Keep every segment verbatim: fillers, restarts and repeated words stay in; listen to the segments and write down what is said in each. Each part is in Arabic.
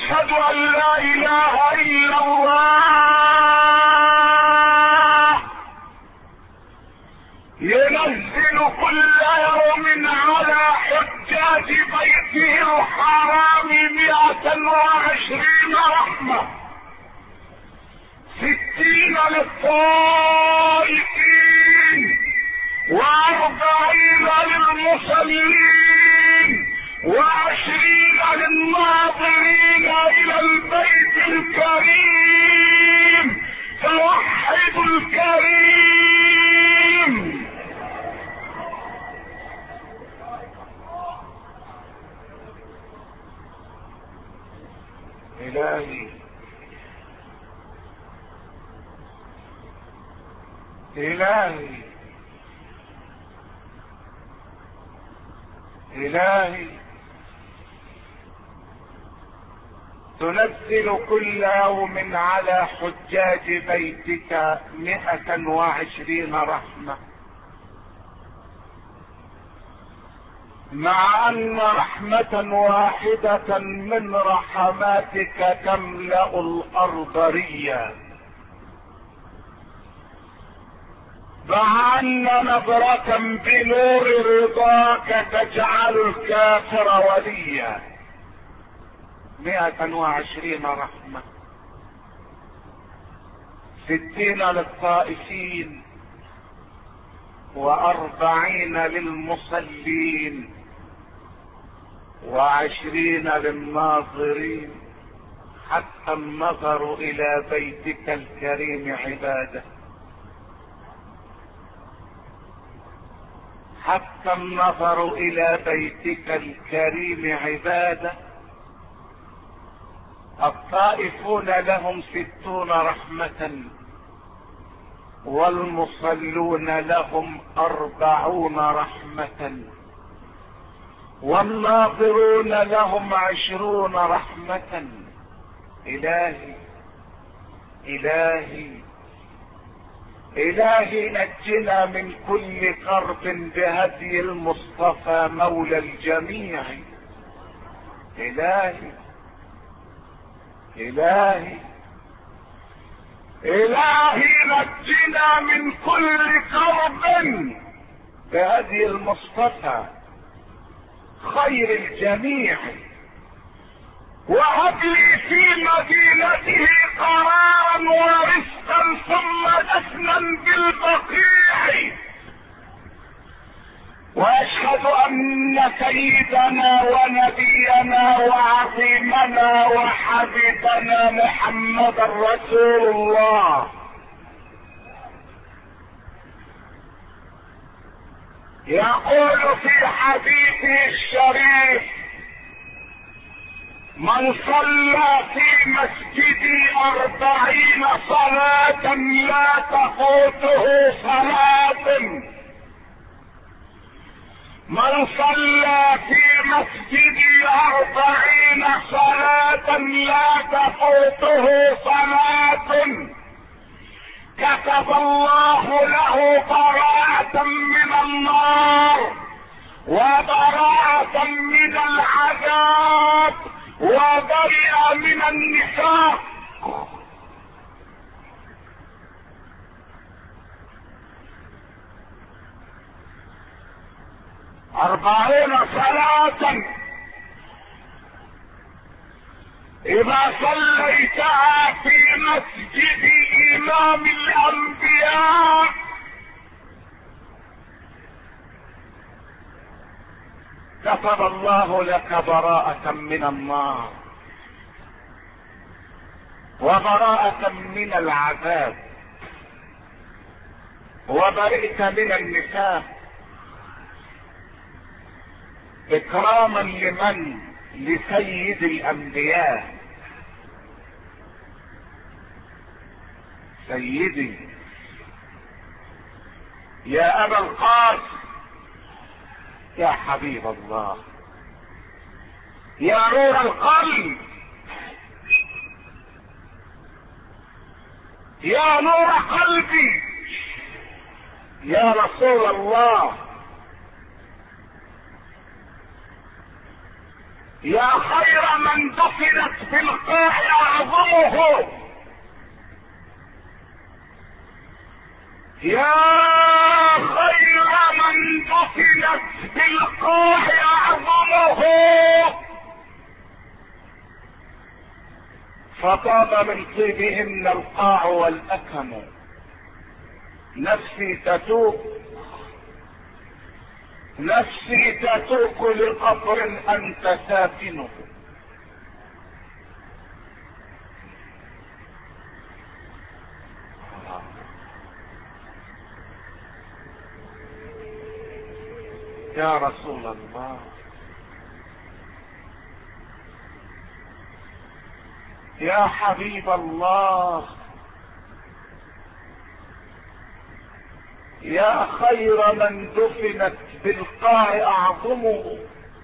واشهد ان لا اله الا الله ينزل كل يوم على حجاج بيته الحرام مئة وعشرين رحمة، ستين للطائفين واربعين للمصلين وعشرين للناظرين الى البيت الكريم. فوحدوا الكريم. إلهي إلهي إلهي تنزل كل يوم على حجاج بيتك مئة وعشرين رحمة، مع ان رحمة واحدة من رحماتك تملأ الارض ريا، مع ان نظرة بنور رضاك تجعل الكافر وليا. مئة وعشرين رحمة، ستين للطائفين واربعين للمصلين وعشرين للناظرين، حتى النظر الى بيتك الكريم عبادة، حتى النظر الى بيتك الكريم عبادة. الطائفون لهم ستون رحمة والمصلون لهم اربعون رحمة والناظرون لهم عشرون رحمة. الهي الهي الهي نجنا من كل كرب بهدي المصطفى مولى الجميع. الهي الهي الهي نجنا من كل كرب بهدي المصطفى خير الجميع، وهب لي في مدينته قرارا ورزقا ثم دفنا بالبقيع. واشهد ان سيدنا ونبينا وعظيمنا وحبيبنا محمدا رسول الله يقول في حديثه الشريف: من صلى في مسجدي اربعين صلاة لا تفوته صلاة، من صلى في مسجدي اربعين صلاة لا تفوته صلاة كتب الله له براءة من النار وبراءة من العذاب وبرئ من النفاق. أربعين صلاة إذا صليتها في مسجد إمام الأنبياء كتب الله لك براءة من النار وبراءة من العذاب وبرئت من النفاق، اكراما لمن؟ لسيد الانبياء. سيدي يا ابا القاسم، يا حبيب الله، يا نور القلب، يا نور قلبي، يا رسول الله. يا خير من دفنت بالقاع اعظمه، يا خير من دفنت بالقاع اعظمه، فطاب من طيبهن القاع والاكم، نفسي تتوق نفسي تتوق لقبر انت ساكنه. يا رسول الله، يا حبيب الله، يا خير من دفنت بالقاع اعظمه،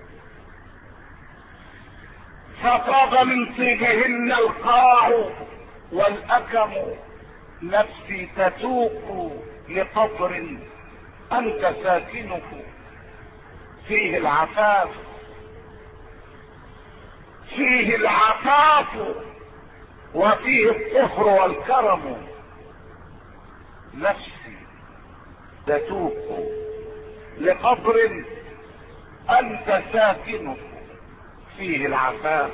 فطاب من طيبهن القاع والاكم، نفسي تتوق لقبر انت ساكنه، فيه العفاف فيه العفاف وفيه الطهر والكرم، نفسي تتوق لقبر انت ساكنه، فيه العفاف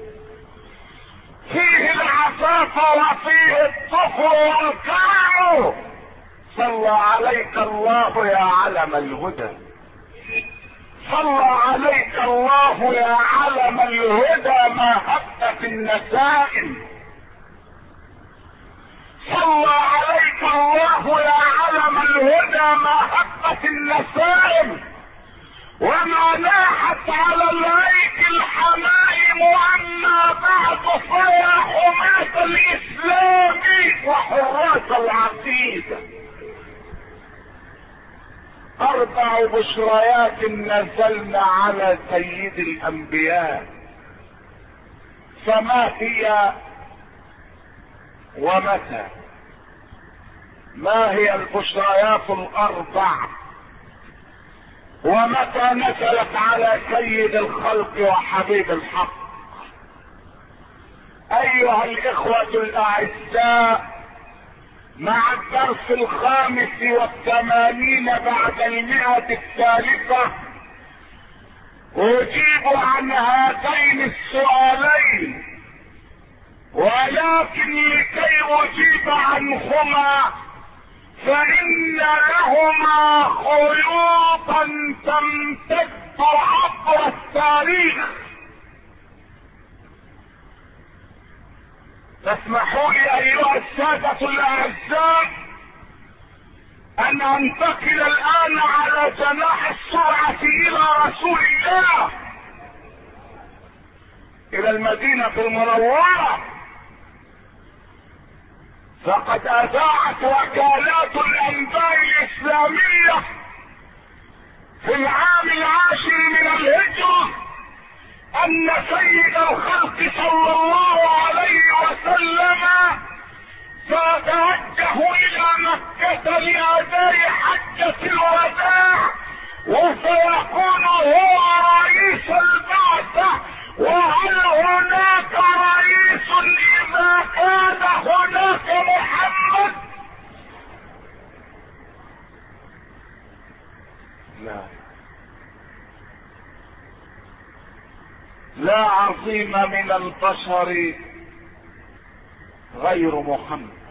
فيه العفاف وفيه الطهر والكرم. صلى عليك الله يا علم الهدى، صلى عليك الله يا علم الهدى ما هبت في النسائم، صلى عليك الله يا علم الهدى ما هبت في النسائم، وما ناحت على العيك الحمائم، واما بعد فيا حماة الاسلام وحراس العقيده. اربع بشريات نزلنا على سيد الانبياء، فما هي ومتى؟ ما هي البشريات الاربع ومتى نزلت على سيد الخلق وحبيب الحق؟ ايها الاخوة الاعزاء، مع الدرس الخامس والثمانين بعد المئة الثالثة اجيب عن هذين السؤالين، ولكن لكي اجيب عنهما فان لهما خيوطا تمتد عبر التاريخ. تسمحوا لي ايها السادة الاعزاء ان انتقل الان على جناح السرعة الى رسول الله، الى المدينة المنورة. فقد اذاعت وكالات الانباء الاسلامية في العام العاشر من الهجرة ان سيد الخلق صلى الله عليه وسلم سيتوجه الى مكة لاداء حجة الوداع، وسيكون هو رئيس البعثة. وهل هناك رئيس اذا كان هناك محمد؟ لا لا عظيم من البشر غير محمد.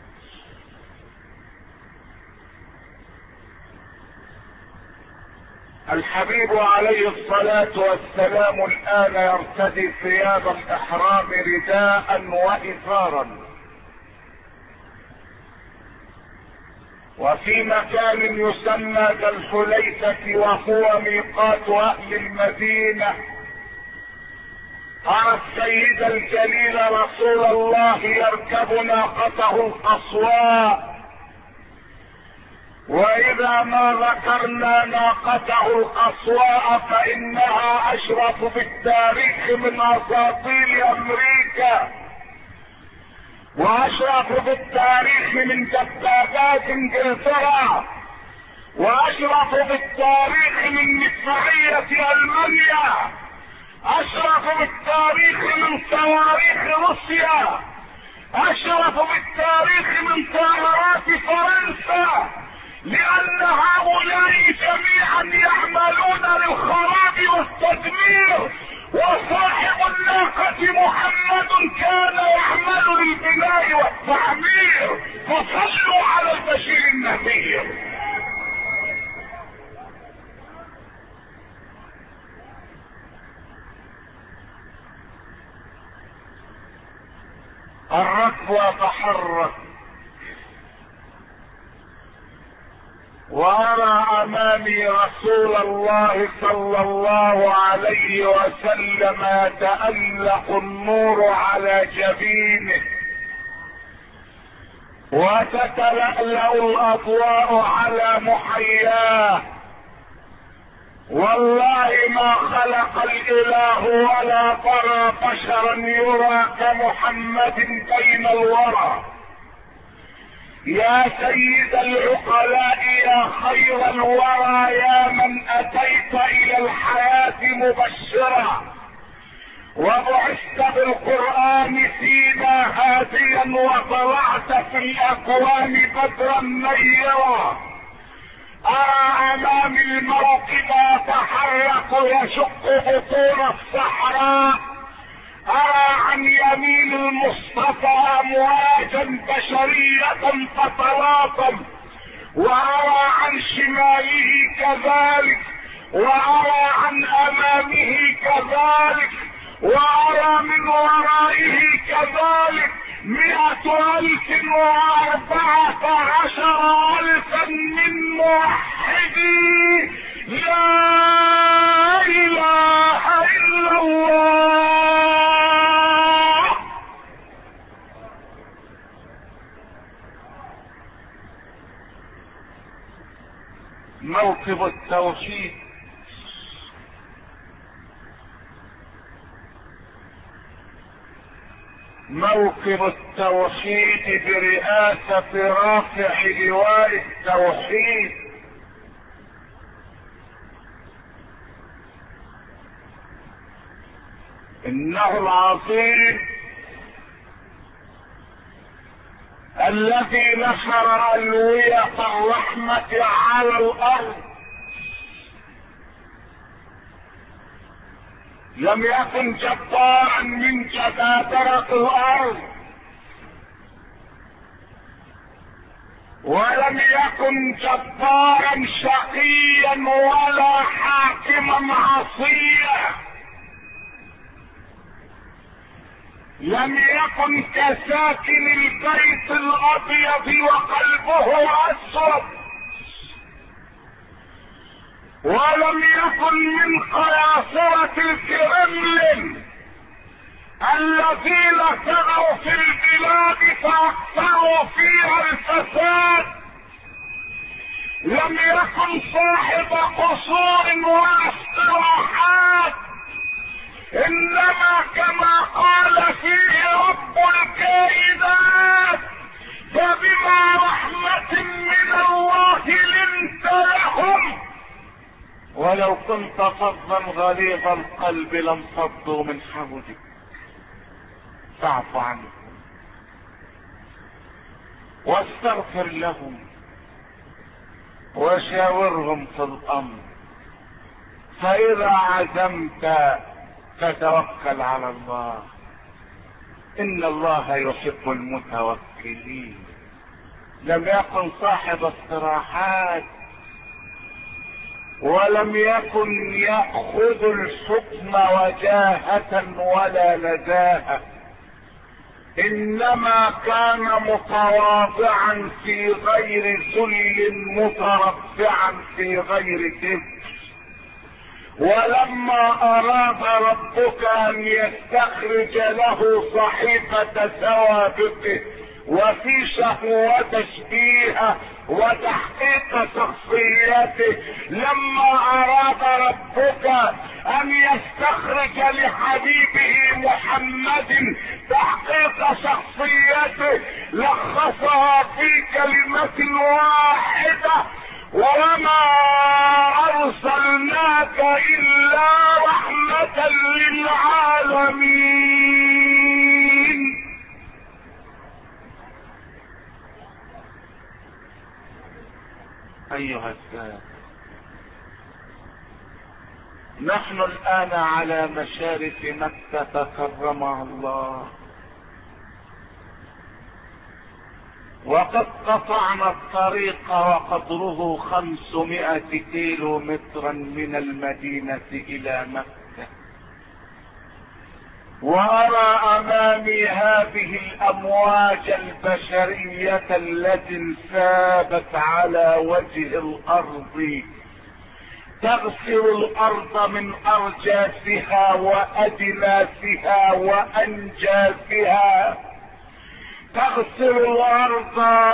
الحبيب عليه الصلاة والسلام الآن يرتدي ثياب الإحرام رداء وإزارا، وفي مكان يسمى ذا الحليفة وهو ميقات أهل المدينة أرى السيد الجليل رسول الله يركب ناقته القصواء، واذا ما ذكرنا ناقته القصواء فانها اشرف بالتاريخ من اساطيل امريكا، واشرف بالتاريخ من دبابات انجلترا، واشرف بالتاريخ من مدفعية المانيا. اشرف بالتاريخ من صواريخ روسيا، اشرف بالتاريخ من طائرات فرنسا، لان هؤلاء جميعا يعملون للخراب والتدمير، وصاحب الناقة محمد كان يعمل للبناء والتعمير. فصلوا على البشير النذير. الركب يتحرك، وارى امامي رسول الله صلى الله عليه وسلم يتألق النور على جبينه، وتتلألأ الاضواء على محياه. والله ما خلق الاله ولا ترى بشرا يرى كمحمد بين الورى. يا سيد العقلاء يا خير الورى، يا من اتيت الى الحياة مبشرا، وبعثت بالقرآن فينا هاديا، وطلعت في الاكوان بدرا منيرا. ارى امامي الموكب يتحرك يشق بطون الصحراء، ارى عن يمين المصطفى امواجا بشرية تتلاطم، وارى عن شماله كذلك، وارى عن امامه كذلك، وارى من ورائه كذلك. مئة الف واربعة عشر الفا من موحدي لا اله الا الله. موكب التوحيد، موكب التوحيد برئاسة رافع لواء التوحيد. انه العظيم الذي نشر ألوية الرحمة على الارض، لم يكن جبارا من جبابرة الارض، ولم يكن جبارا شقيا ولا حاكما عصيا، لم يكن كساكن البيت الابيض وقلبه اسود، ولم يكن من قياصرة الكرملين الذين سعوا في البلاد فاكثروا فيها الفساد، لم يكن صاحب قصور ولا استراحات، انما كما قال فيه رب الكائنات: فبما رحمة من الله لنت لهم، ولو كنت فظا غليظ القلب لانفضوا من حولك، فاعف عنهم واستغفر لهم وشاورهم في الامر، فاذا عزمت فتوكل على الله، ان الله يحب المتوكلين. لم يكن صاحب استراحات، ولم يكن يأخذ الحكم وجاهة ولا نزاهة، انما كان متواضعا في غير ذل، مترفعا في غير كبر. ولما اراد ربك ان يستخرج له صحيفة سوابقه وفيشه وتشبيهه وتحقيق شخصيته، لما اراد ربك ان يستخرج لحبيبه محمد تحقيق شخصيته لخصها في كلمة واحدة: وما ارسلناك الا رحمة ايها السادة، نحن الان على مشارف مكة كرمها الله، وقد قطعنا الطريق وقدره خمسمائة كيلو مترا من المدينة الى مكة، وارى امامي هذه الامواج البشرية التي انسابت على وجه الارض تغسل الارض من ارجاسها وادناسها وانجاسها، تغسل الارض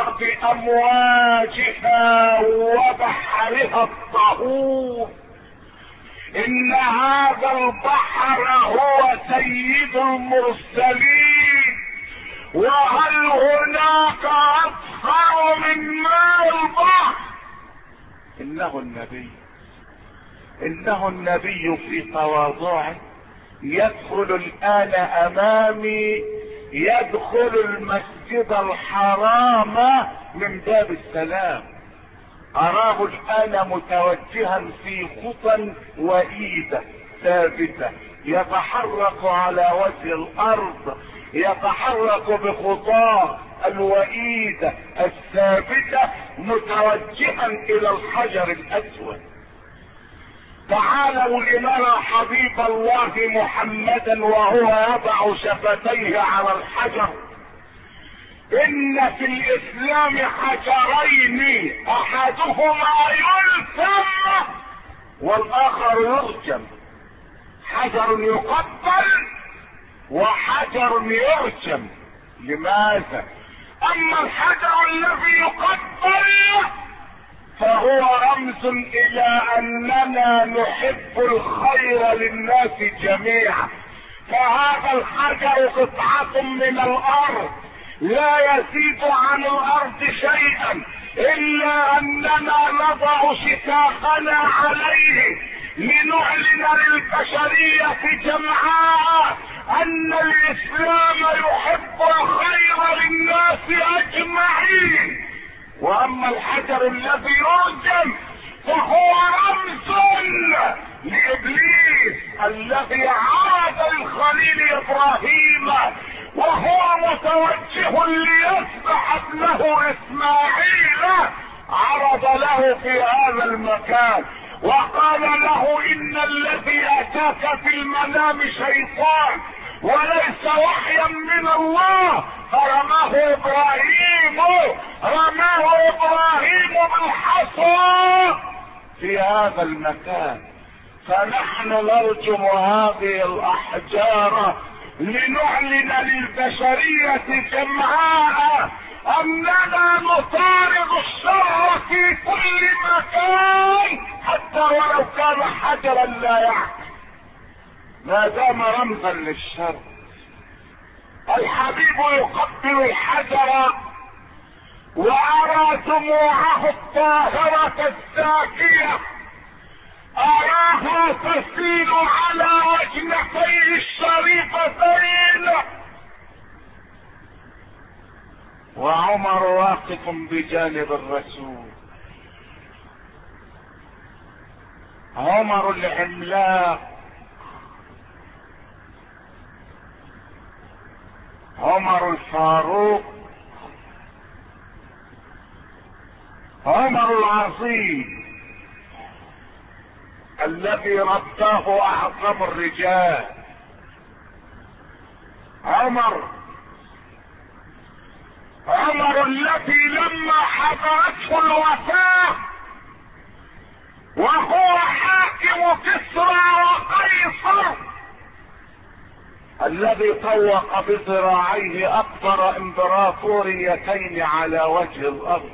بامواجها وبحرها الطهور. ان هذا البحر هو سيد المرسلين، وهل هناك اطهر من ماء البحر؟ انه النبي، انه النبي في تواضعه يدخل الان امامي، يدخل المسجد الحرام من باب السلام، اراه الان متوجها في خطى وإيدة ثابتة يتحرك على وجه الارض، يتحرك بخطاه الوئيدة الثابتة متوجها الى الحجر الاسود. تعالوا لنرى حبيب الله محمدا وهو يضع شفتيه على الحجر. ان في الاسلام حجرين احدهما يلثم والاخر يرجم، حجر يقبل وحجر يرجم. لماذا؟ اما الحجر الذي يقبل فهو رمز الى اننا نحب الخير للناس جميعا، فهذا الحجر قطعة من الارض لا يزيد عن الارض شيئا الا اننا نضع شتاقنا عليه لنعلن للبشرية جمعاء ان الاسلام يحب الخير للناس اجمعين. واما الحجر الذي يرجم فهو رمز لابليس الذي عاد الخليل ابراهيم وهو متوجه ليذبح ابنه اسماعيل، عرض له في هذا المكان وقال له ان الذي اتاك في المنام شيطان وليس وحيا من الله. فرماه ابراهيم رماه ابراهيم بالحصى في هذا المكان. فنحن نرجم هذه الاحجار لنعلن للبشرية جمعاء اننا نطارد الشر في كل مكان حتى ولو كان حجرا لا يعقل ما دام رمزا للشر. الحبيب يقبل الحجر وارى دموعه الطاهرة الزاكية، اراها تسيل على وجنتيه الشريفتين، وعمر واقف بجانب الرسول، عمر العملاق، عمر الفاروق، عمر العظيم الذي رباه اعظم الرجال، عمر عمر الذي لما حضرته الوفاة وهو حاكم كسرى وقيصر الذي طوق بذراعيه اكبر امبراطوريتين على وجه الارض،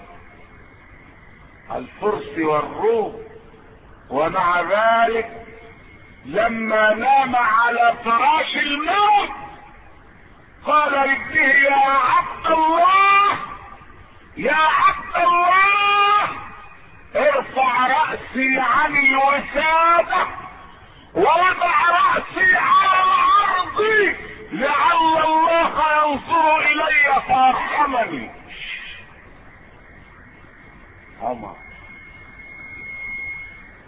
الفرس والروم، ومع ذلك لما نام على فراش الموت قال لابنه يا عبد الله يا عبد الله ارفع رأسي عن الوسادة ووضع رأسي على الارض لعل الله ينظر الي فارحمني. عمر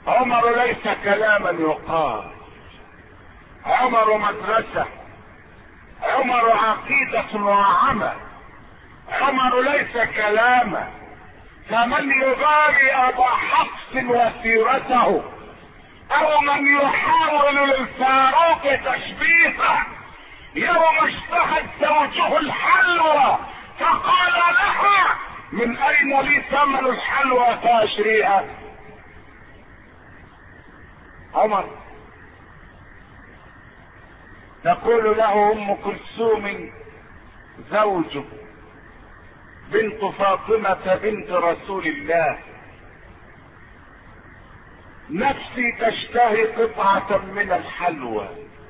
عمر ليس كلاما يقال، عمر مدرسة، عمر عقيدة وعمل، عمر ليس كلاما. فمن يغاري ابا حفص وسيرته او من يحاول للفاروق تشبيهه يوم اشتهت زوجه الحلوى فقال لها من اين لي ثمن الحلوى فاشريها؟ عمر. تقول له ام كلثوم زوجه بنت فاطمة بنت رسول الله نفسي تشتهي قطعة من الحلوى،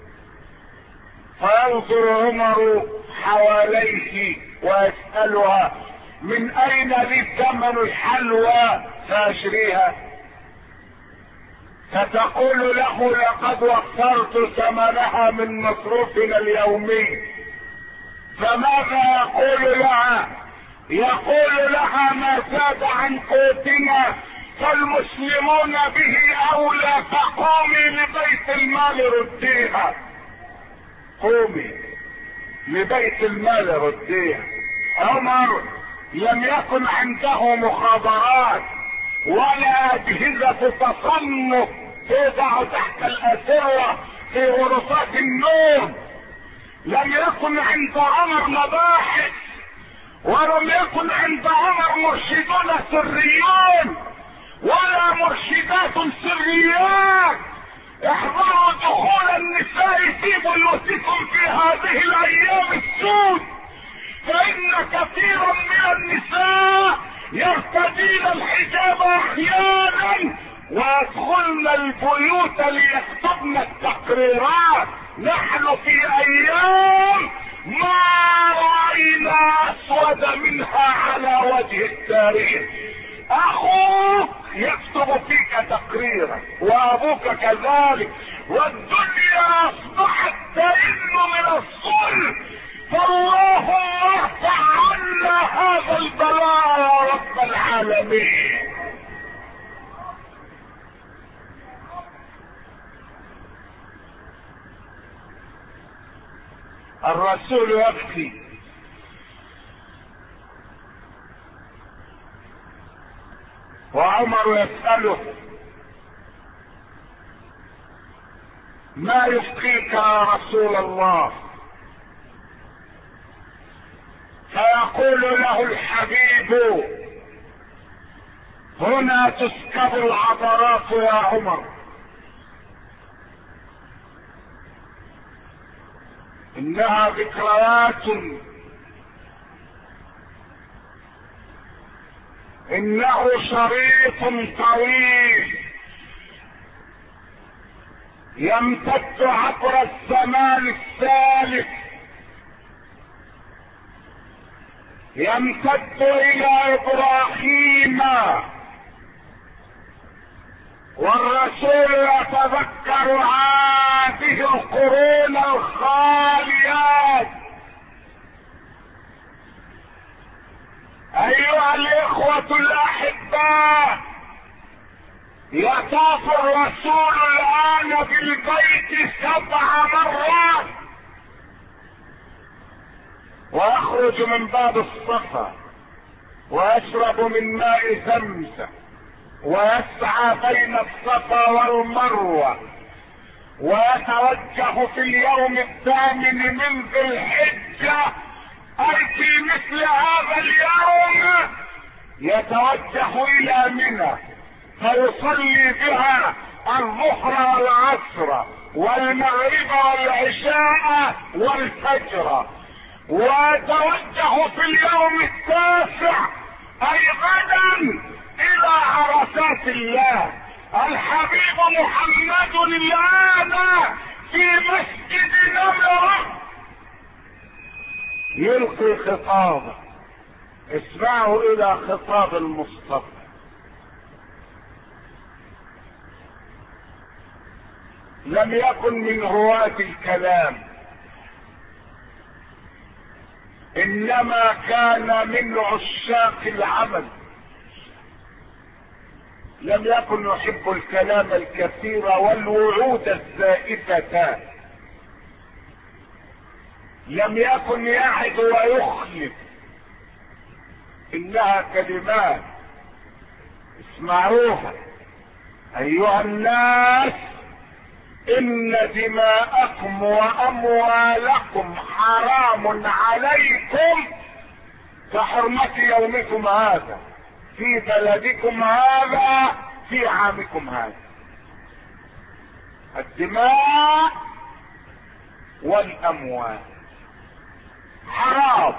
فينظر عمر حواليه ويسألها من اين لي ثمن الحلوى فاشريها؟ فتقول له لقد وفرت ثمنها من مصروفنا اليومي. فماذا يقول لها؟ يقول لها ما زاد عن قوتنا فالمسلمون به اولى، فقومي لبيت المال رديها، قومي لبيت المال رديها. عمر لم يكن عنده مخابرات ولا اجهزة تصنف توضع تحت الاسرة في غرفات النوم، لم يكن عند عمر مباحث، ولم يكن عند عمر مرشدون سريون ولا مرشدات سريات. احذروا دخول النساء في بيوتكم في هذه الايام السود، فان كثيرا من النساء يرتدين الحجاب احيانا ويدخلن البيوت ليكتبن التقريرات. نحن في ايام ما رأينا اسود منها على وجه التاريخ. اخوك يكتب فيك تقريرا وابوك كذلك، والدنيا اصبحت تئن من الظلم، فاللهم ارفع عنا هذا البلاء يا رب العالمين. الرسول يبكي وعمر يسأله ما يبكيك يا رسول الله؟ فيقول له الحبيب هنا تسكب العبرات يا عمر، انها ذكريات، انه شريط طويل يمتد عبر الزمان الثالث، يمتد الى ابراهيم، والرسول يتذكر هذه القرون الخاليات. ايها الاخوة الاحباء، يطاف الرسول الان بالبيت سبع مرات ويخرج من باب الصفا ويشرب من ماء زمزم ويسعى بين الصفا والمروة ويتوجه في اليوم الثامن من ذي الحجة، اي في مثل هذا اليوم يتوجه الى منى فيصلي بها الظهر والعصر والمغرب والعشاء والفجر، ويتوجه في اليوم التاسع اي غدا الى عرفات الله. الحبيب محمد الان في مسجد نمرة يلقي خطابه. اسمعوا الى خطاب المصطفى. لم يكن من هواة الكلام، انما كان من عشاق العمل. لم يكن يحب الكلام الكثير والوعود الزائفة، لم يكن يعد ويخلف، انها كلمات اسمعوها ايها الناس: ان دماءكم واموالكم حرام عليكم كحرمة يومكم هذا في بلدكم هذا في عامكم هذا. الدماء والاموال حرام،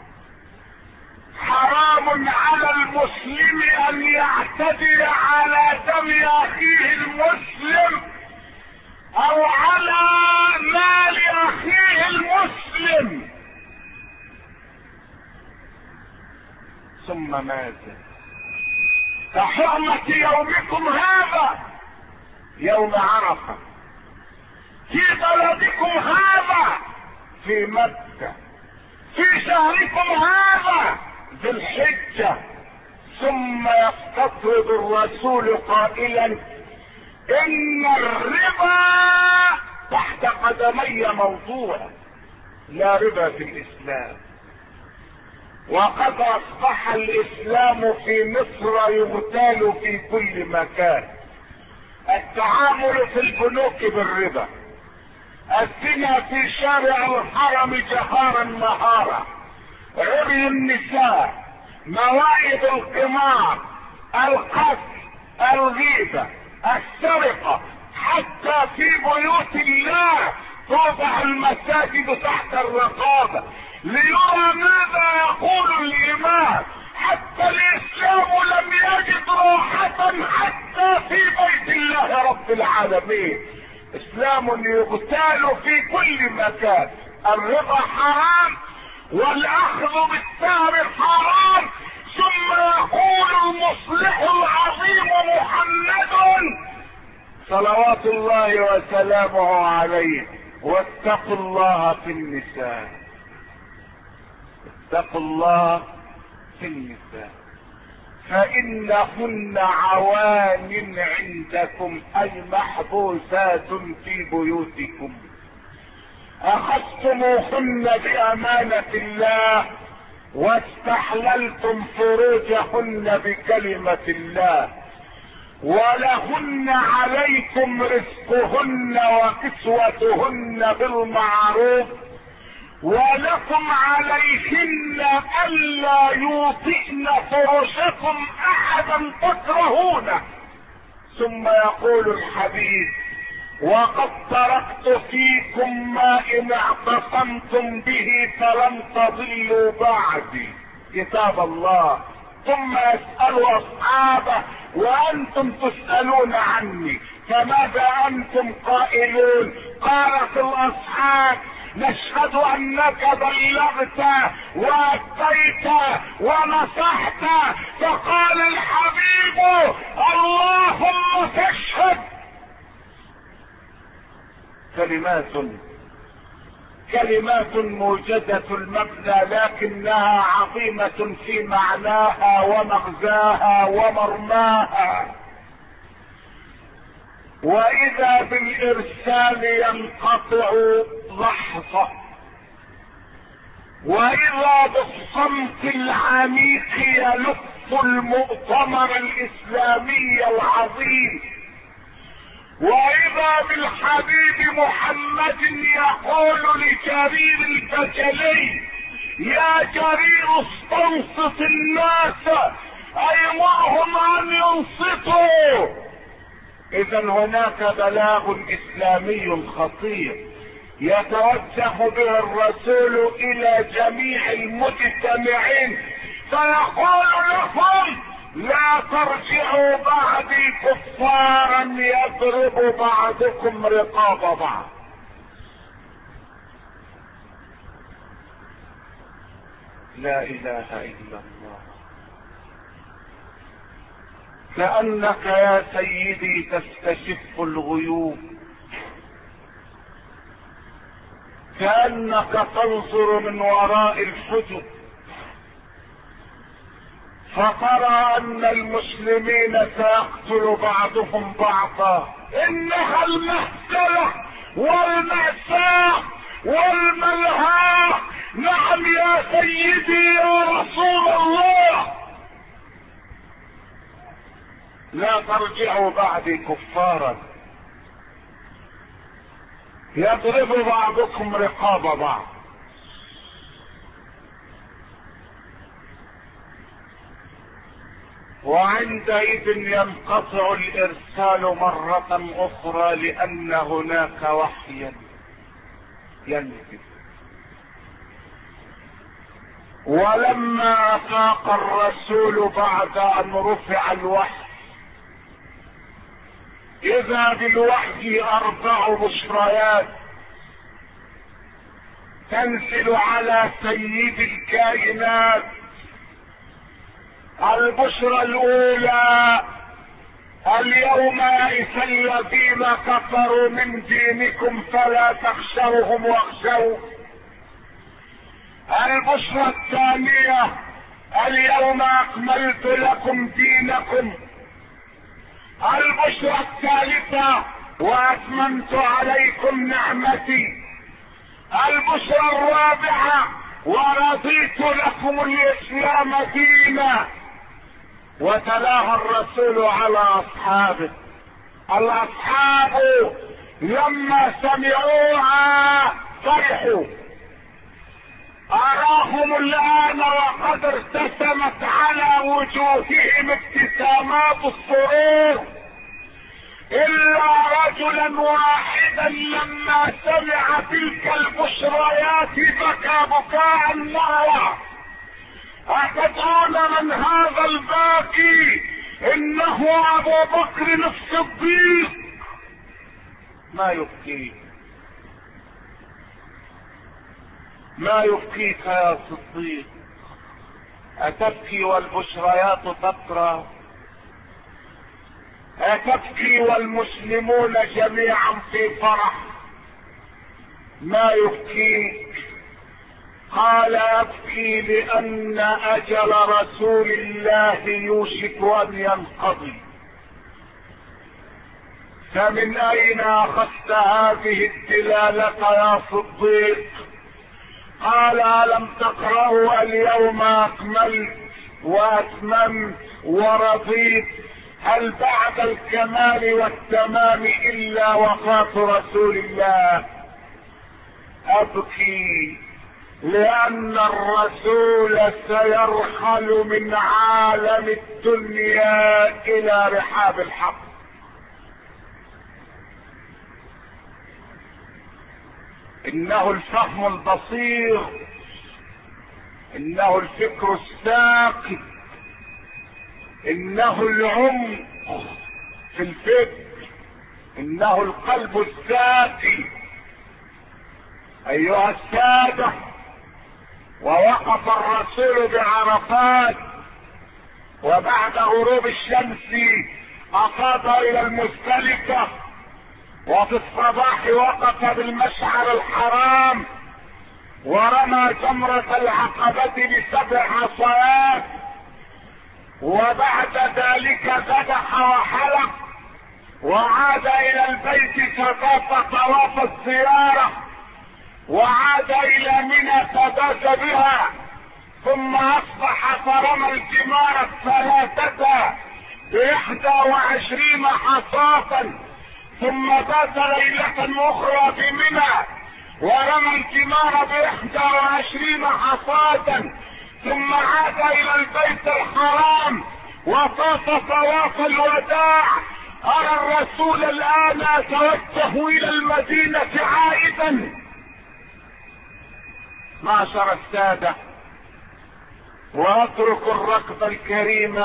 حرام على المسلم ان يعتدي على دم اخيه المسلم او على مال اخيه المسلم. ثم ماذا؟ كحرمة يومكم هذا يوم عرفة في بلدكم هذا في مكة في شهركم هذا ذي الحجة. ثم يستطرد الرسول قائلا: ان الربا تحت قدمي موضوع، لا ربا في الاسلام. وقد اصبح الاسلام في مصر يغتال في كل مكان. التعامل في البنوك بالربا، الزنا في شارع الحرم جهارا نهارا، عري النساء، موائد القمار، القتل، الغيبة، السرقة، حتى في بيوت الله توضع المساجد تحت الرقابة ليرى ماذا يقول الامام. حتى الاسلام لم يجد راحة حتى في بيت الله رب العالمين. اسلام يغتال في كل مكان. الربا حرام والاخذ بالثمر حرام. ثم يقول المصلح العظيم محمد صلوات الله وسلامه عليه: واتقوا الله في النساء، اتقوا الله في النساء فإنهن عوان عندكم، أي محبوسات في بيوتكم. أخذتموهن بأمانة الله واستحللتم فروجهن بكلمة الله، ولهن عليكم رزقهن وكسوتهن بالمعروف، ولكم عليهن الا يوطئن فرشكم احدا تكرهونه. ثم يقول الحبيب: وقد تركت فيكم ما ان اعتصمتم به فلن تضلوا بعدي، كتاب الله. ثم يسأل اصحابه: وانتم تسألون عني فماذا انتم قائلون؟ قالت الاصحاب: نشهد انك بلغت واتيت ونصحت. فقال الحبيب: اللهم فاشهد. كلمات كلمات موجزة المبنى لكنها عظيمة في معناها ومغزاها ومرماها. واذا بالارسال ينقطع لحظة، واذا بالصمت العميق يلف المؤتمر الاسلامي العظيم، واذا بالحبيب محمد يقول لجرير البجلي: يا جرير استنصت الناس، ايمرهم ان ينصتوا. اذا هناك بلاغ اسلامي خطير يتوجه به الرسول الى جميع المجتمعين، فيقول لهم: لا ترجعوا بعدي كفارا يضرب بعضكم رقاب بعض. لا اله الا الله. كأنك يا سيدي تستشف الغيوب، كأنك تنظر من وراء الحجب، فترى ان المسلمين سيقتل بعضهم بعضا. انها المهزلة والمأساة والملهى. نعم يا سيدي يا رسول الله، لا ترجعوا بعدي كفارا يضرب بعضكم رقاب بعض. وعندئذ ينقطع الارسال مرة اخرى لان هناك وحيا ينزل. ولما افاق الرسول بعد ان رفع الوحي اذا بالوحي اربع بشريات تنزل على سيد الكائنات. البشرى الاولى: اليوم يئس الذين كفروا من دينكم فلا تخشوهم واخشوا. البشرى الثانية: اليوم اكملت لكم دينكم. البشرى الثالثة: واتممت عليكم نعمتي. البشرى الرابعة: ورضيت لكم الاسلام دينا. وتلاها الرسول على اصحابه. الاصحاب لما سمعوها فرحوا. اراهم الان وقد ارتسمت على وجوههم ابتسامات السرور، الا رجلا واحدا لما سمع تلك البشريات بكى بكاء مرة. أتدرون من هذا الباكي؟ انه ابو بكر الصديق. ما يبكيك؟ ما يبكيك يا صديق؟ أتبكي والبشريات تطرى؟ أتبكي والمسلمون جميعا في فرح؟ ما يبكيك؟ قال: أبكي لأن أجل رسول الله يوشك أن ينقضي. فمن أين أخذت هذه الدلالة يا صديق؟ قال: ألم تقرأوا اليوم أكملت وأتممت ورضيت؟ هل بعد الكمال والتمام إلا وفاة رسول الله؟ أبكي لأن الرسول سيرحل من عالم الدنيا إلى رحاب الحق. إنه الفهم البصير، إنه الفكر الساقي، إنه العمق في الفكر، إنه القلب الساقي. أيها السادة، ووقف الرسول بعرفات، وبعد غروب الشمس أفاض إلى المزدلفة، وفي الصباح وقف بالمشعر الحرام ورمى جمرة العقبة بسبع عصيات، وبعد ذلك ذبح وحلق وعاد الى البيت فطاف طواف الزيارة، وعاد الى منى فبات بها، ثم اصبح فرمى الجمار الثلاثة باحدى وعشرين حصاة، ثم بات ليلة اخرى بمنى ورمى الجمار باحدى وعشرين حصاة، ثم عاد الى البيت الحرام وطاف طواف الوداع. ارى الرسول الان يتوجه الى المدينة عائدا. معشر السادة، واترك الركب الكريم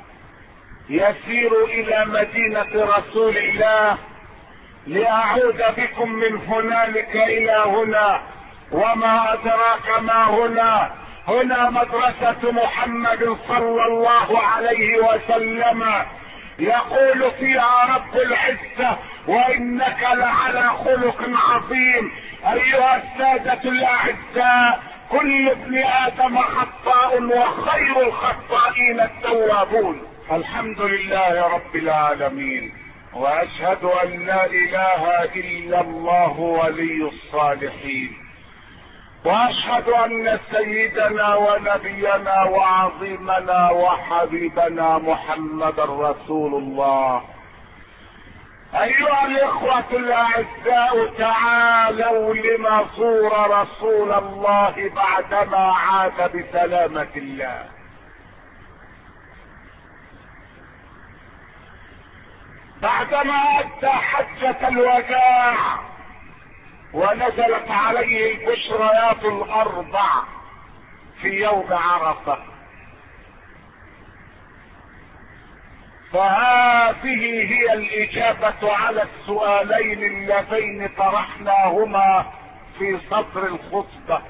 يسير الى مدينة رسول الله لاعود بكم من هنالك الى هنا. وما ادراك ما هنا؟ هنا مدرسة محمد صلى الله عليه وسلم، يقول فيها رب العزة: وانك لعلى خلق عظيم. ايها السادة الاعزاء، كل ابن ادم خطاء وخير الخطائين التوابون. الحمد لله رب العالمين، واشهد ان لا اله الا الله ولي الصالحين، واشهد ان سيدنا ونبينا وعظيمنا وحبيبنا محمد رسول الله. ايها الاخوة الاعزاء، تعالوا لنزور رسول الله بعدما عاد بسلامة الله. بعدما ادى حجة الوداع ونزلت عليه البشريات الاربع في يوم عرفة، فهذه هي الاجابة على السؤالين اللذين طرحناهما في صدر الخطبة.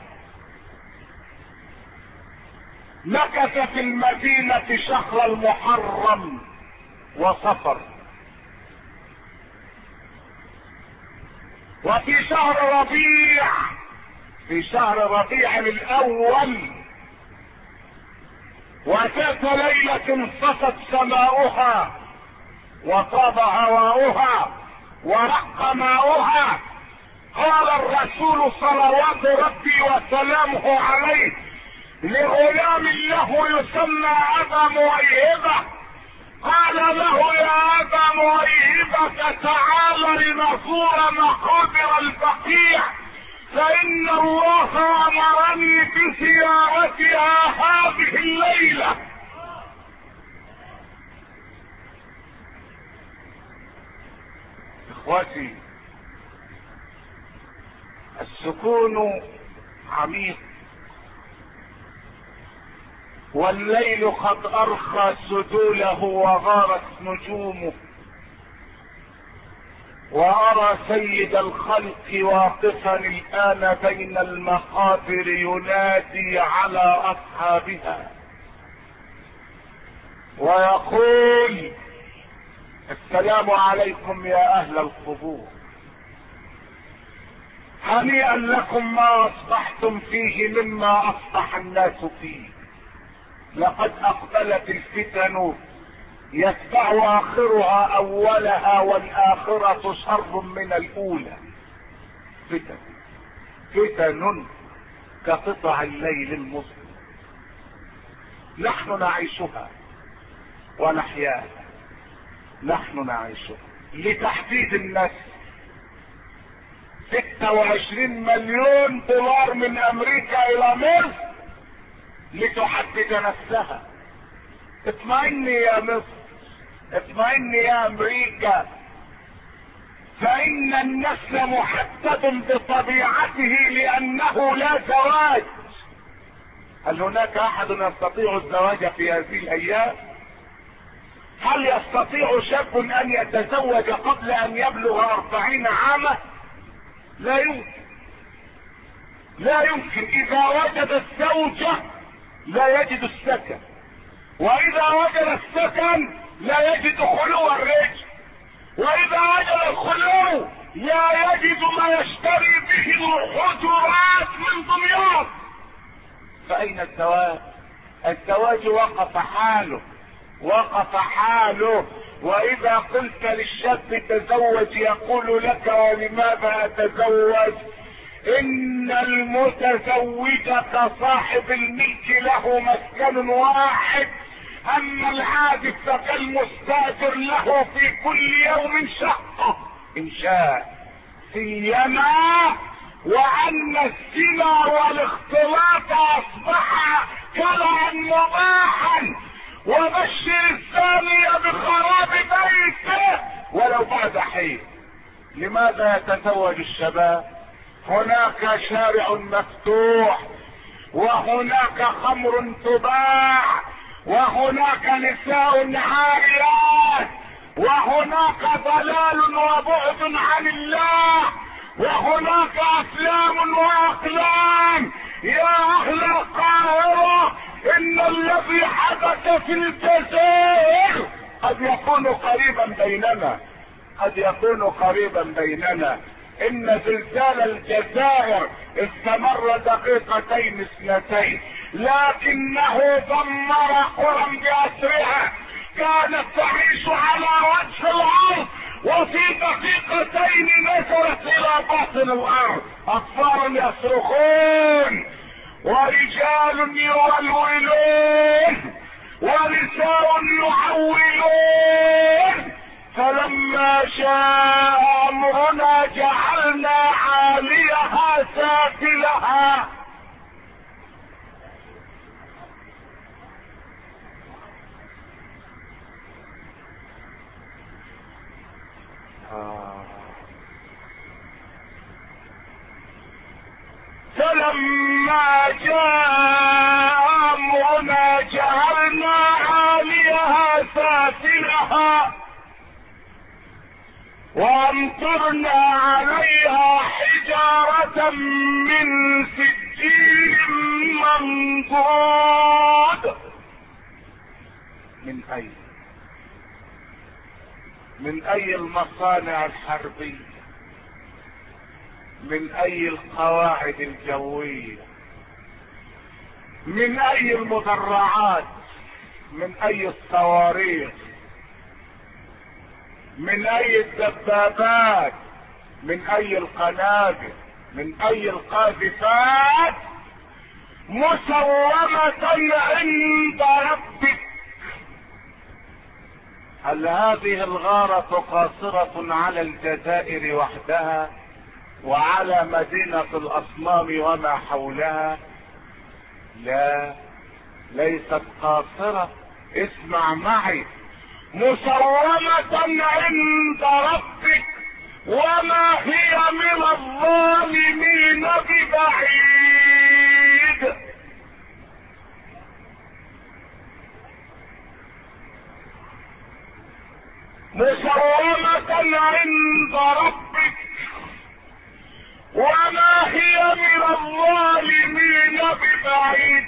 مكث في المدينة شهر المحرم وصفر، وفي شهر ربيع في شهر ربيع الاول وذات ليلة انصفت سماؤها وطاب هواؤها ورق ماؤها، قال الرسول صلوات ربي وسلامه عليه لغلام له يسمى ابا مويهبة، قال له يا ابا مويهبة تعال لنزور مقابر البقيع، فان الله امرني بزيارتها هذه الليلة. اخوتي، السكون عميق، والليل قد ارخى سدوله وغارت نجومه، وارى سيد الخلق واقفا الان بين المقابر ينادي على اصحابها ويقول السلام عليكم يا اهل القبور، هنيئا لكم ما اصبحتم فيه مما اصبح الناس فيه، لقد اقبلت الفتن يتبع اخرها اولها والاخرة شر من الاولى. فتن فتن كقطع الليل المظلم، نحن نعيشها ونحياها، نحن نعيشها لتحديد النفس. ستة وعشرين مليون دولار من امريكا الى مصر لتحدد نفسها. اطمئني يا مصر، اطمئني يا امريكا، فان النسل محدد بطبيعته لانه لا زواج. هل هناك احد يستطيع الزواج في هذه الايام؟ هل يستطيع شاب ان يتزوج قبل ان يبلغ اربعين عاما؟ لا يمكن، لا يمكن. اذا وجد الزوجة لا يجد السكن، واذا وجد السكن لا يجد خلو الرجل، واذا وجد الخلو لا يجد ما يشتري به الحجرات من دمياط. فاين الزواج؟ الزواج وقف حاله، وقف حاله. واذا قلت للشاب تزوج يقول لك ولماذا اتزوج؟ ان المتزوج كصاحب الملك له مسكن واحد، اما العازف فكالمستاجر له في كل يوم شقة ان شاء، سيما وان الزنا والاختلاط اصبح كلا مباحا، وبشر الزاني بخراب بيته ولو بعد حين. لماذا يتزوج الشباب؟ هناك شارع مفتوح، وهناك خمر تباع، وهناك نساء عاريات، وهناك ضلال وبعد عن الله، وهناك افلام واقلام. يا اهل القاهرة، ان الذي حدث في الجزائر قد يكون قريبا بيننا، قد يكون قريبا بيننا. ان زلزال الجزائر استمر دقيقتين اثنتين، لكنه دمر قرى باسرها كانت تعيش على وجه الارض، وفي دقيقتين نزلت الى باطن الارض. اطفال يصرخون ورجال يولولون ونساء يحولون. فلما شاء امرنا جعلنا عاليها سافلها. آه. فلما جاء امرنا جعلنا عاليها سافلها وامطرنا عليها حجارة من سجيل منضود. من اي من اي المصانع الحربية، من اي القواعد الجوية، من اي المدرعات، من اي الصواريخ، من اي الدبابات، من اي القنابل، من اي القاذفات، مسومة عند ربك. هل هذه الغارة قاصرة على الجزائر وحدها وعلى مدينة الاصنام وما حولها؟ لا، ليست قاصرة. اسمع معي: مسومة عند ربك وما هي من الظالمين ببعيد. مسومة عند ربك وما هي من الظالمين ببعيد.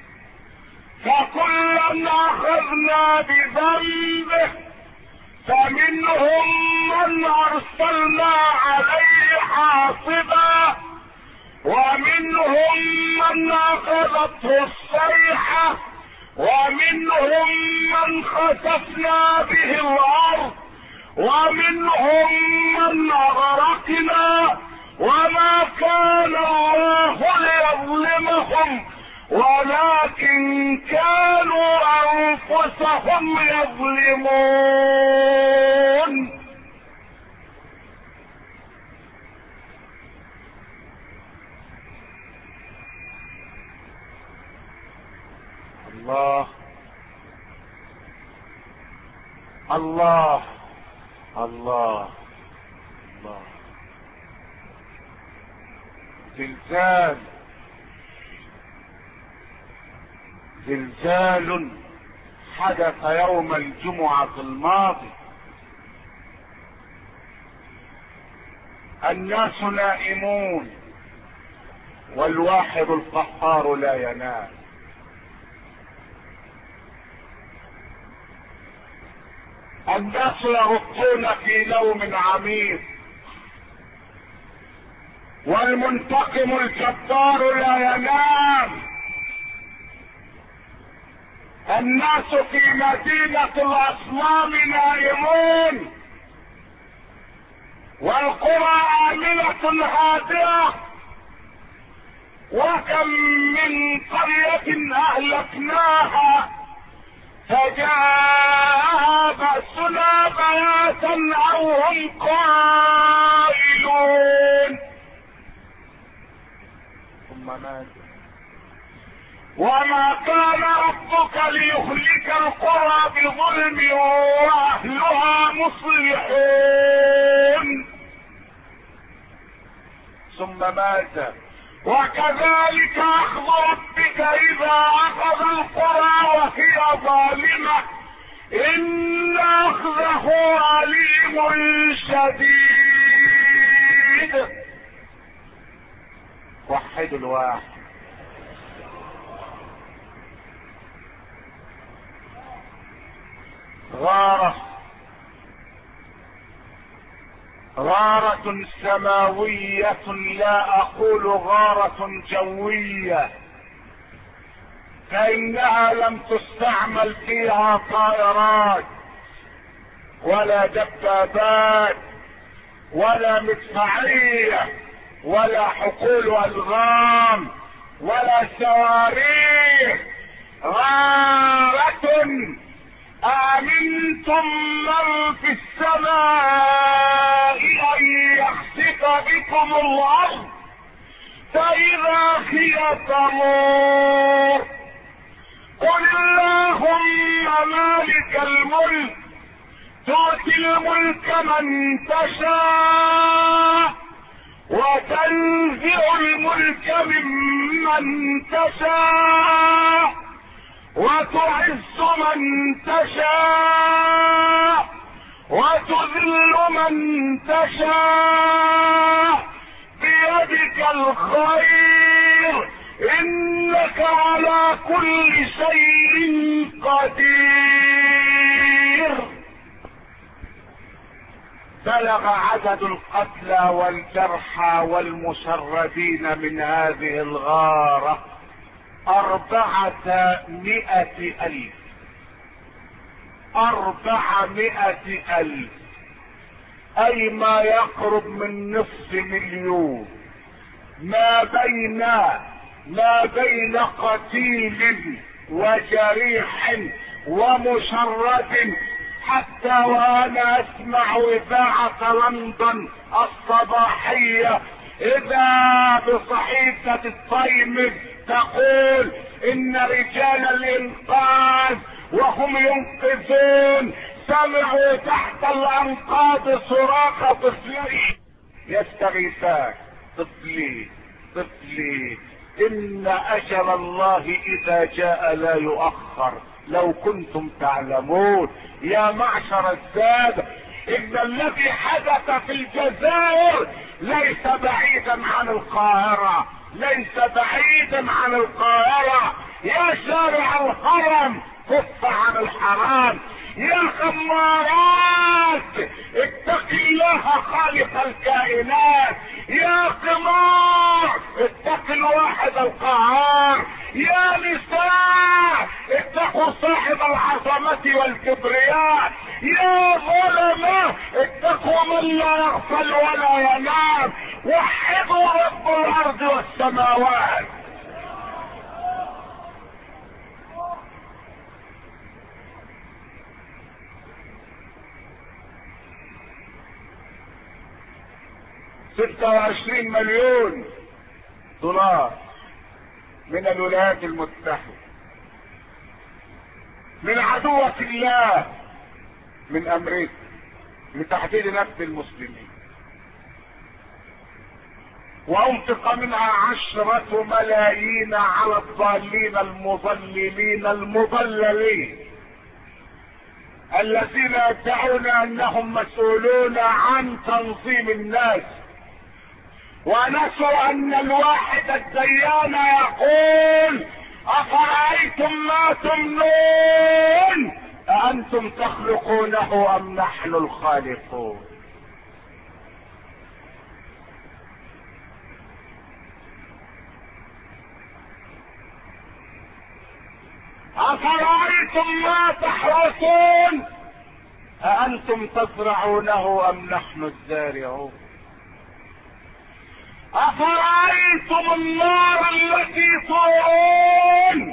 فكلا اخذنا بذنبه فمنهم من ارسلنا عليه حاصبا ومنهم من اخذته الصيحة ومنهم من خسفنا به الارض ومنهم من اغرقنا وما كان الله ليظلمهم ولكن كانوا انفسهم يظلمون. الله الله الله الله. زلزال زلزال حدث يوم الجمعة الماضي. الناس نائمون والواحد القهار لا ينام. الناس يرقون في نوم عميق والمنتقم الجبار لا ينام. الناس في مدينة الاصنام نائمون والقرى آمنة هادئة. وكم من قرية اهلكناها فجاءها بأسنا بياتا او هم قائلون. ثم ماذا؟ وما كان ربك ليهلك القرى بظلم واهلها مصلحون. ثم ماذا؟ وكذلك اخذ ربك اذا اخذ القرى وهي ظالمة ان اخذه عليم شديد. وحد الواحد. غارة غارة سماوية، لا اقول غارة جوية، فانها لم تستعمل فيها طائرات ولا دبابات ولا مدفعية ولا حقول الغام ولا صواريخ. غارة امنتم من في السماء ان يخسف بكم الارض فاذا هي تمور. قل اللهم مالك الملك تؤتي الملك من تشاء وتنزع الملك ممن تشاء وتعز من تشاء وتذل من تشاء بيدك الخير انك على كل شيء قدير. بلغ عدد القتلى والجرحى والمشردين من هذه الغارة أربعة مئة ألف. أربعمائة ألف، أي ما يقرب من نصف مليون، ما بين ما بين قتيل وجريح ومشرد. حتى وانا اسمع اذاعة لندن الصباحية اذا بصحيفة التايمز تقول ان رجال الانقاذ وهم ينقذون سمعوا تحت الانقاض صراخ طفلين يستغيثان. طفلي طفلي ان اجل الله اذا جاء لا يؤخر لو كنتم تعلمون. يا معشر السادة، ان الذي حدث في الجزائر ليس بعيدا عن القاهرة، ليس بعيدا عن القاهرة. يا شارع الحرم كف عن الحرام، يا خمارات اتق الله خالق الكائنات، يا قمار اتق الواحد القهار، يا نساء اتقوا صاحب العظمة والكبرياء، يا ظلمة اتقوا من لا يغفل ولا ينام، وحدوا رب الارض والسماوات. ستة وعشرين مليون دولار من الولايات المتحدة، من عدوة الله من امريكا لتحديد نفس المسلمين، وانفق منها عشرة ملايين على الضالين المضللين المضللين الذين يدعون انهم مسؤولون عن تنظيم الناس، ونسوا ان الواحد الديان يقول افرأيتم ما تمنون أأنتم تخلقونه ام نحن الخالقون. افرأيتم ما تحرثون أأنتم تزرعونه ام نحن الزارعون. أفرأيتم النار التي تورون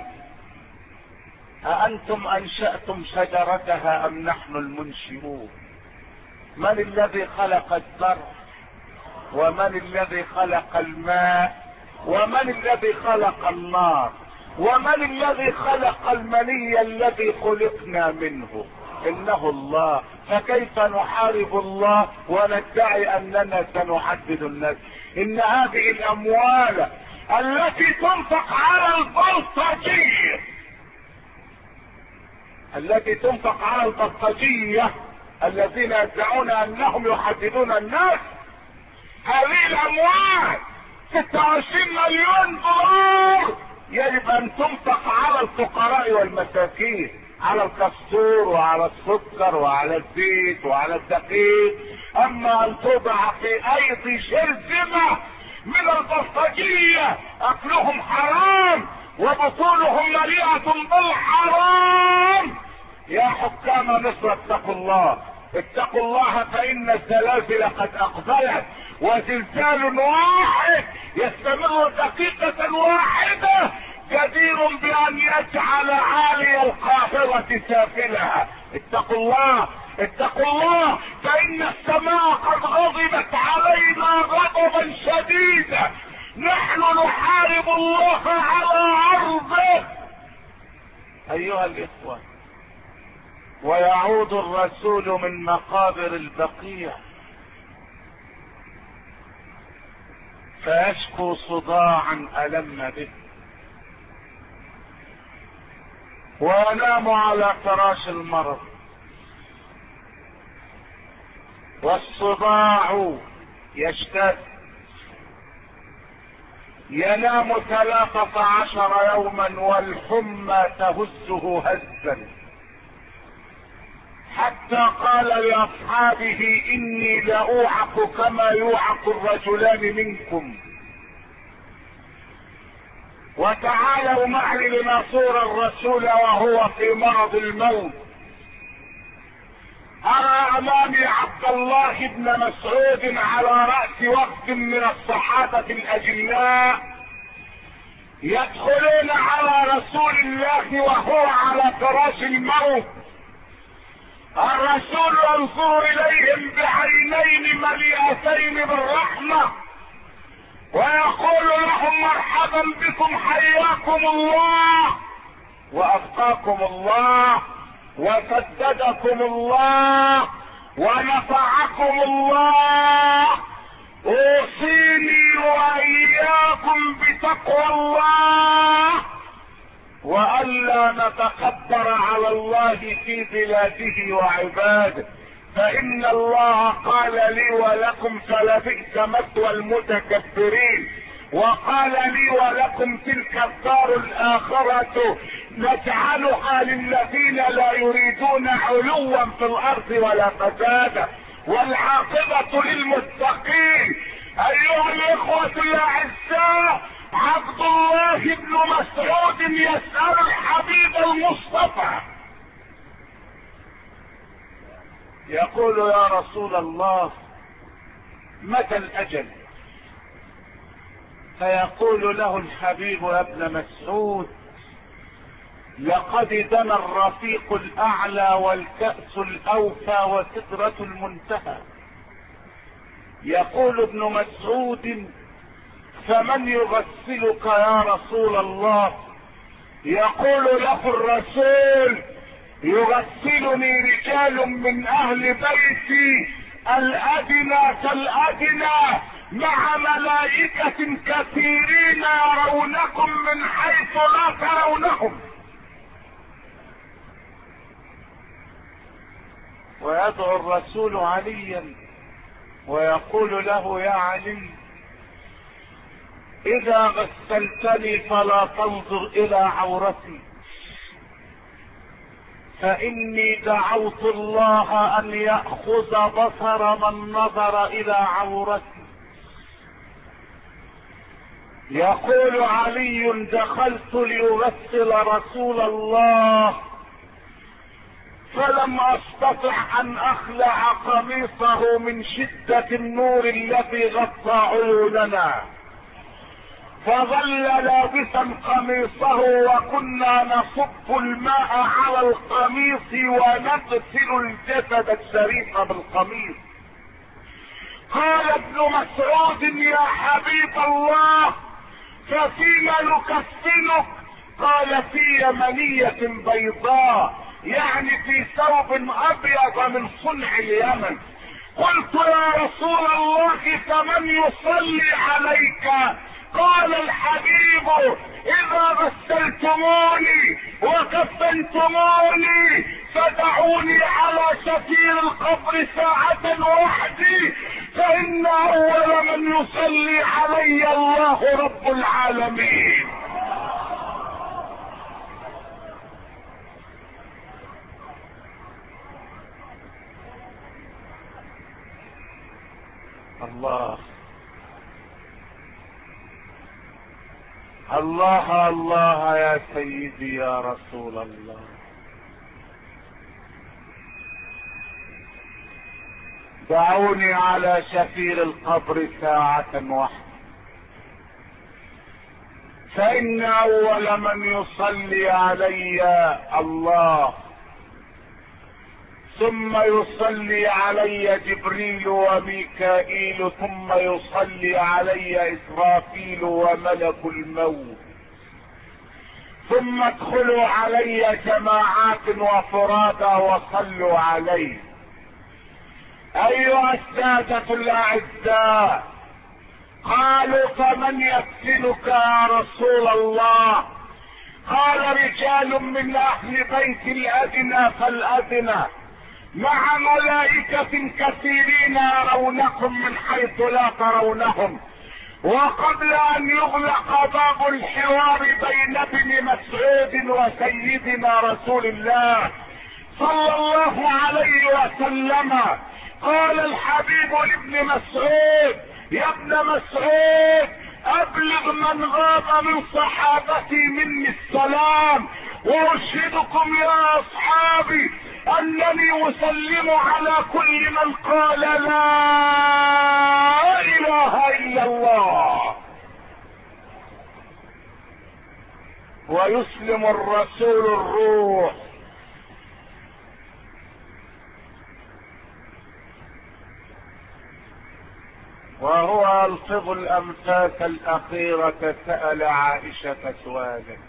أأنتم أنشأتم شجرتها أم نحن المنشئون. من الذي خلق الزرع ومن الذي خلق الماء ومن الذي خلق النار ومن الذي خلق المني الذي خلقنا منه؟ انه الله. فكيف نحارب الله وندعي اننا سنحدد الناس؟ ان هذه الاموال التي تنفق على البلطجية التي تنفق على البلطجية الذين يدعون انهم يحددون الناس، هذه الاموال ستة وعشرين مليون دولار يجب ان تنفق على الفقراء والمساكين. على الكستور وعلى السكر وعلى الزيت وعلى الدقيق. اما ان توضع في ايدي شرذمة من البلطجية اكلهم حرام وبطونهم مليئة بالحرام. يا حكام مصر اتقوا الله، اتقوا الله، فان الزلازل قد اقبلت، وزلزال واحد يستمر دقيقة واحدة جدير بان يجعل عالي القاهرة سافلها. اتقوا الله، اتقوا الله، فان السماء قد غضبت علينا غضبا شديدا. نحن نحارب الله على ارضه ايها الاخوة. ويعود الرسول من مقابر البقيع فيشكو صداعا ألم به، وينام على فراش المرض، والصداع يشتد، ينام ثلاثة عشر يوما والحمى تهزه هزا، حتى قال لأصحابه إني لأوعق كما يوعق الرجلان منكم. وتعالوا معي لنصور الرسول وهو في مرض الموت. أرى أمامي عبد الله بن مسعود على رأس وفد من الصحابة الأجلاء يدخلون على رسول الله وهو على فراش الموت. الرسول ينظر إليهم بعينين مليئتين بالرحمة ويقول لهم مرحبا بكم، حياكم الله وأبقاكم الله وسددكم الله ونفعكم الله. أوصيني وإياكم بتقوى الله وألا نتكبر على الله في بلاده وعباده، فإن الله قال لي ولكم فلبئس مثوى المتكبرين، وقال لي ولكم تلك الدار الآخرة نجعلها للذين لا يريدون علوا في الأرض ولا فسادا والعاقبة للمتقين. أيها الإخوة الأعزاء، عبد الله بن مسعود يسأل الحبيب المصطفى يقول يا رسول الله متى الأجل؟ فيقول له الحبيب يا ابن مسعود لقد دنا الرفيق الأعلى والكأس الأوفى وسدرة المنتهى. يقول ابن مسعود فمن يغسلك يا رسول الله؟ يقول له الرسول يغسلني رجال من اهل بيتي الادنى كالادنى مع ملائكة كثيرين يرونكم من حيث لا ترونهم. ويدعو الرسول عليا ويقول له يا علي اذا غسلتني فلا تنظر الى عورتي، فاني دعوت الله ان يأخذ بصر من نظر الى عورتي. يقول علي دخلت ليغسل رسول الله فلم استطع ان اخلع قميصه من شدة النور الذي غطى عيوننا، فظل لابسا قميصه وكنا نصب الماء على القميص ونغسل الجسد الشريف بالقميص. قال ابن مسعود يا حبيب الله ففيما نكفنك؟ قال في يمنية بيضاء، يعني في ثوب ابيض من صنع اليمن. قلت يا رسول الله فمن يصلي عليك؟ قال الحبيب اذا غسلتموني وكفنتموني فدعوني على شفير القبر ساعة وحدي، فان اول من يصلي علي الله رب العالمين. الله الله الله يا سيدي يا رسول الله. دعوني على شفير القبر ساعة واحدة، فإن أول من يصلي علي الله، ثم يصلي علي جبريل وميكائيل، ثم يصلي علي إسرافيل وملك الموت، ثم ادخلوا علي جماعات وفرادا وصلوا علي. أيها السادة الأعزاء، قالوا فمن يكفلك يا رسول الله؟ قال رجال من أهل بيت الأدنى فالأدنى مع ملائكة كثيرين يرونكم من حيث لا ترونهم. وقبل أن يغلق باب الحوار بين ابن مسعود وسيدنا رسول الله صلى الله عليه وسلم، قال الحبيب لابن مسعود: يا ابن مسعود، ابلغ من غاب من صحابتي مني السلام، واشهدكم يا اصحابي انني اسلم على كل من قال لا اله الا الله. ويسلم الرسول الروح. وهو يلفظ الانفاس الاخيرة سأل عائشة سؤالا: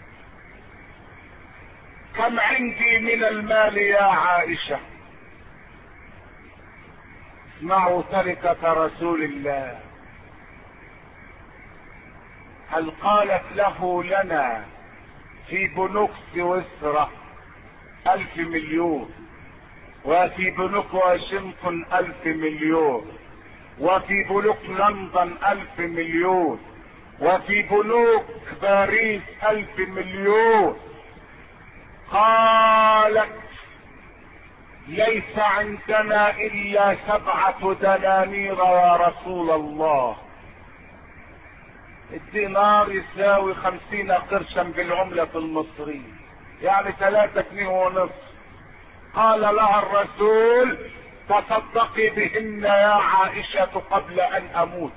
كم عندي من المال يا عائشة؟ اسمعوا تركة رسول الله. هل قالت له لنا في بنوك سويسرا الف مليون، وفي بنوك واشنطن الف مليون، وفي بنوك لندن الف مليون، وفي بنوك باريس الف مليون؟ قالت: ليس عندنا الا سبعة دنانير يا رسول الله. الدينار يساوي خمسين قرشا بالعملة المصرية، يعني ثلاثة جنيه ونصف. قال لها الرسول: تصدقي بهن يا عائشة قبل ان اموت.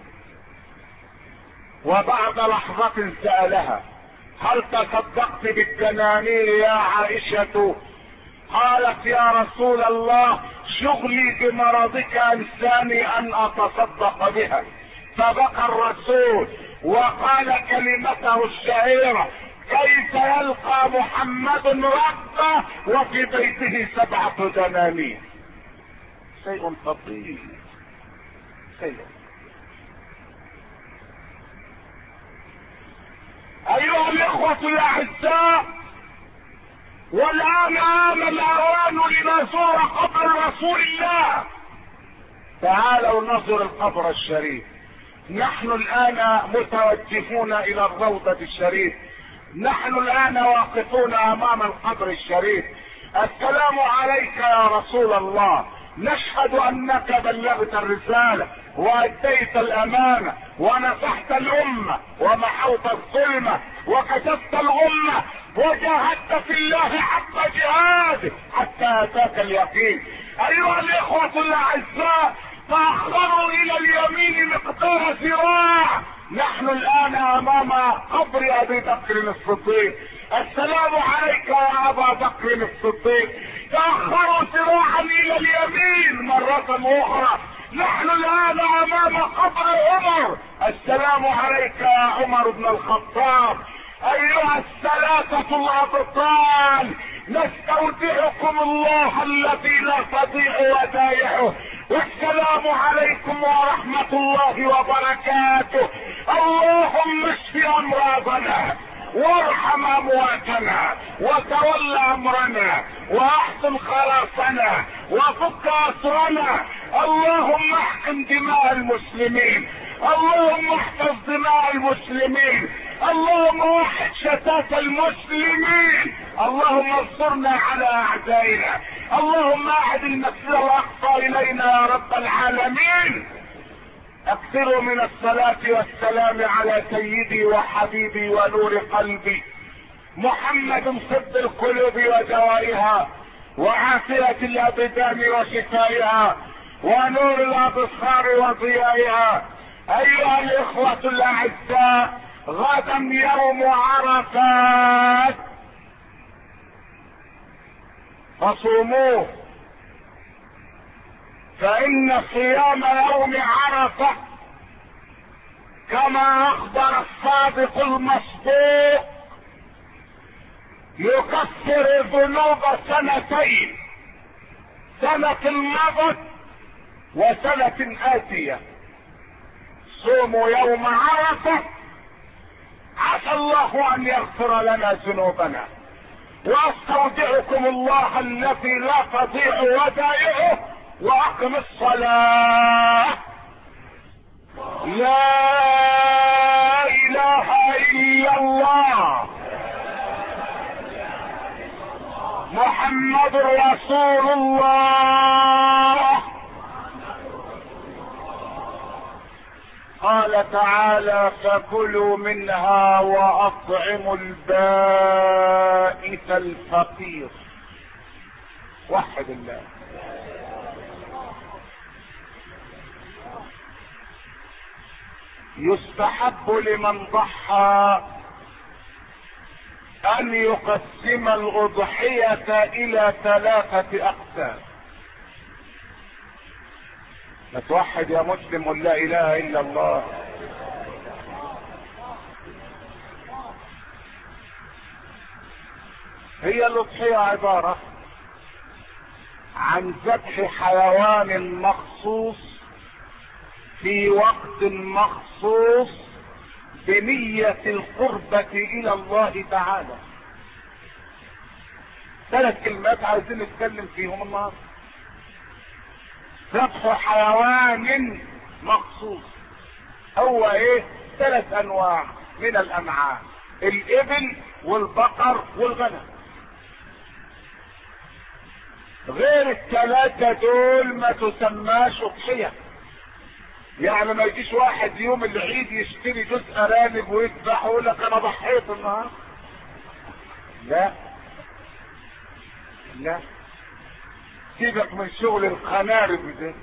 وبعد لحظة سألها: هل تصدقت بالدنانير يا عائشة؟ قالت: يا رسول الله، شغلي بمرضك انساني ان اتصدق بها. فبكى الرسول وقال كلمته الشهيرة: كيف يلقى محمد ربه وفي بيته سبعة دنانير؟ شيء خطير، شيء. ايها الاخوة الاعزاء، والان آن الاوان لنزور قبر رسول الله. تعالوا نزور القبر الشريف. نحن الان متوجهون الى الروضة الشريف، نحن الان واقفون امام القبر الشريف. السلام عليك يا رسول الله، نشهد انك بلغت الرسالة واديت الامانة ونصحت الامة ومحوت الظلمة وكشفت الامة وجاهدت في الله حق جهاده حتى اتاك اليقين. ايها الاخوة الاعزاء، تأخروا الى اليمين مقدار ذراع. نحن الان امام قبر ابي بكر الصديق. السلام عليك يا ابا بكر الصديق. تأخروا ذراعا الى اليمين مرة اخرى. نحن الان امام قبر عمر. السلام عليك يا عمر بن الخطاب. ايها الثلاثة الابطال، نستودعكم الله الذي لا تضيع ودائعه، والسلام عليكم ورحمة الله وبركاته. اللهم اشف امراضنا وارحم امواتنا وتول امرنا واحسن خلاصنا وفك اسرنا. اللهم احقن دماء المسلمين، اللهم احفظ دماء المسلمين، اللهم وحد شتات المسلمين، اللهم انصرنا على اعدائنا، اللهم اعد المسجد الاقصى الينا يا رب العالمين. اكثروا من الصلاة والسلام على سيدي وحبيبي ونور قلبي محمد صد القلوب ودوائها وعافية الابدان وشفائها ونور الابصار وضيائها. ايها الاخوة الاعزاء، غدا يوم عرفات فصوموه، فان صيام يوم عرفة كما اخبر الصادق المصدوق يكفر ذنوب سنتين، سنة مضت وسنة آتية. صوموا يوم عرفة عسى الله ان يغفر لنا ذنوبنا. واستودعكم الله الذي لا تضيع ودائعه، واقم الصلاة. لا اله الا الله محمد رسول الله. قال تعالى فكلوا منها واطعموا البائس الفقير. وحد الله. يستحب لمن ضحى ان يقسم الاضحية الى ثلاثة اقسام. نتوحد يا مسلم ولا اله الا الله. هي الاضحية عبارة عن ذبح حيوان مخصوص في وقت مخصوص بنية القربة الى الله تعالى. ثلاث كلمات عايزين نتكلم فيهم النهارده. ذبح حيوان مخصوص هو ايه؟ ثلاث انواع من الانعام: الابل والبقر والغنم. غير الثلاثة دول ما تسماش اضحية. يعني ما يجيش واحد يوم العيد يشتري جزء ارانب ويذبح ويقول لك انا ضحيت النهارده. لا لا، سيبك من شغل القنارب ده.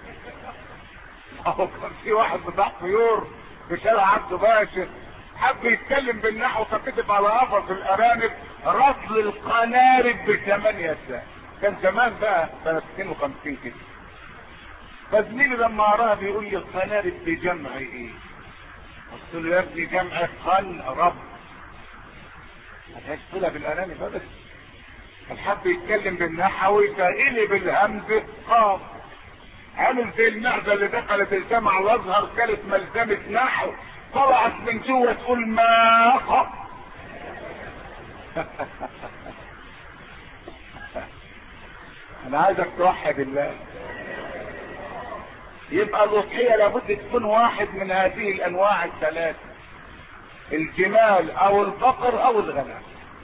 اهو كان في واحد بتاع طيور في شارع عبد باشا حب يتكلم بالنحو، فكتب على قفص الارانب رطل القنارب بثمانية ساعة. كان زمان بقى سنة اثنين وخمسين كده. فزميلي لما قراها بيقول لي القنارب بجمع ايه؟ قلت له يا ابني جمع قنرب. هتشتغلها بالارانب بس. الحب يتكلم بالنحوي فقلب الهمزة قاف، عامل زي المعدة اللي دخلت الجامعة الازهر كانت ملزمة نحو، طلعت من جوه تقول ما خف. انا عايزك توحد الله. يبقى الاضحية لابد تكون واحد من هذه الانواع الثلاثة: الجمال او البقر او الغنم.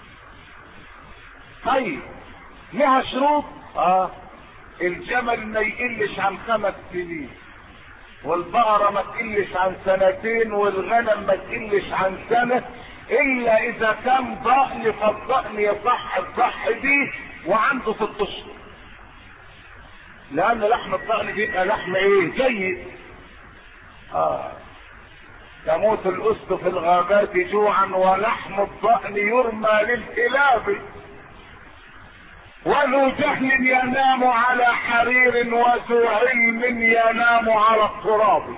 طيب لها شروط. اه الجمل ما يقلش عن خمس سنين، والبقرة ما تقلش عن سنتين، والغنم ما تقلش عن سنة، الا اذا كان ضأن فالضأن يصح الضح دي وعنده ست اشهر، لان لحم الضأن بيبقى لحم ايه؟ جيد. اه تموت الاسد في الغابات جوعا ولحم الضأن يرمى للكلاب، وذو جهل ينام على حرير وذو علم ينام على التراب.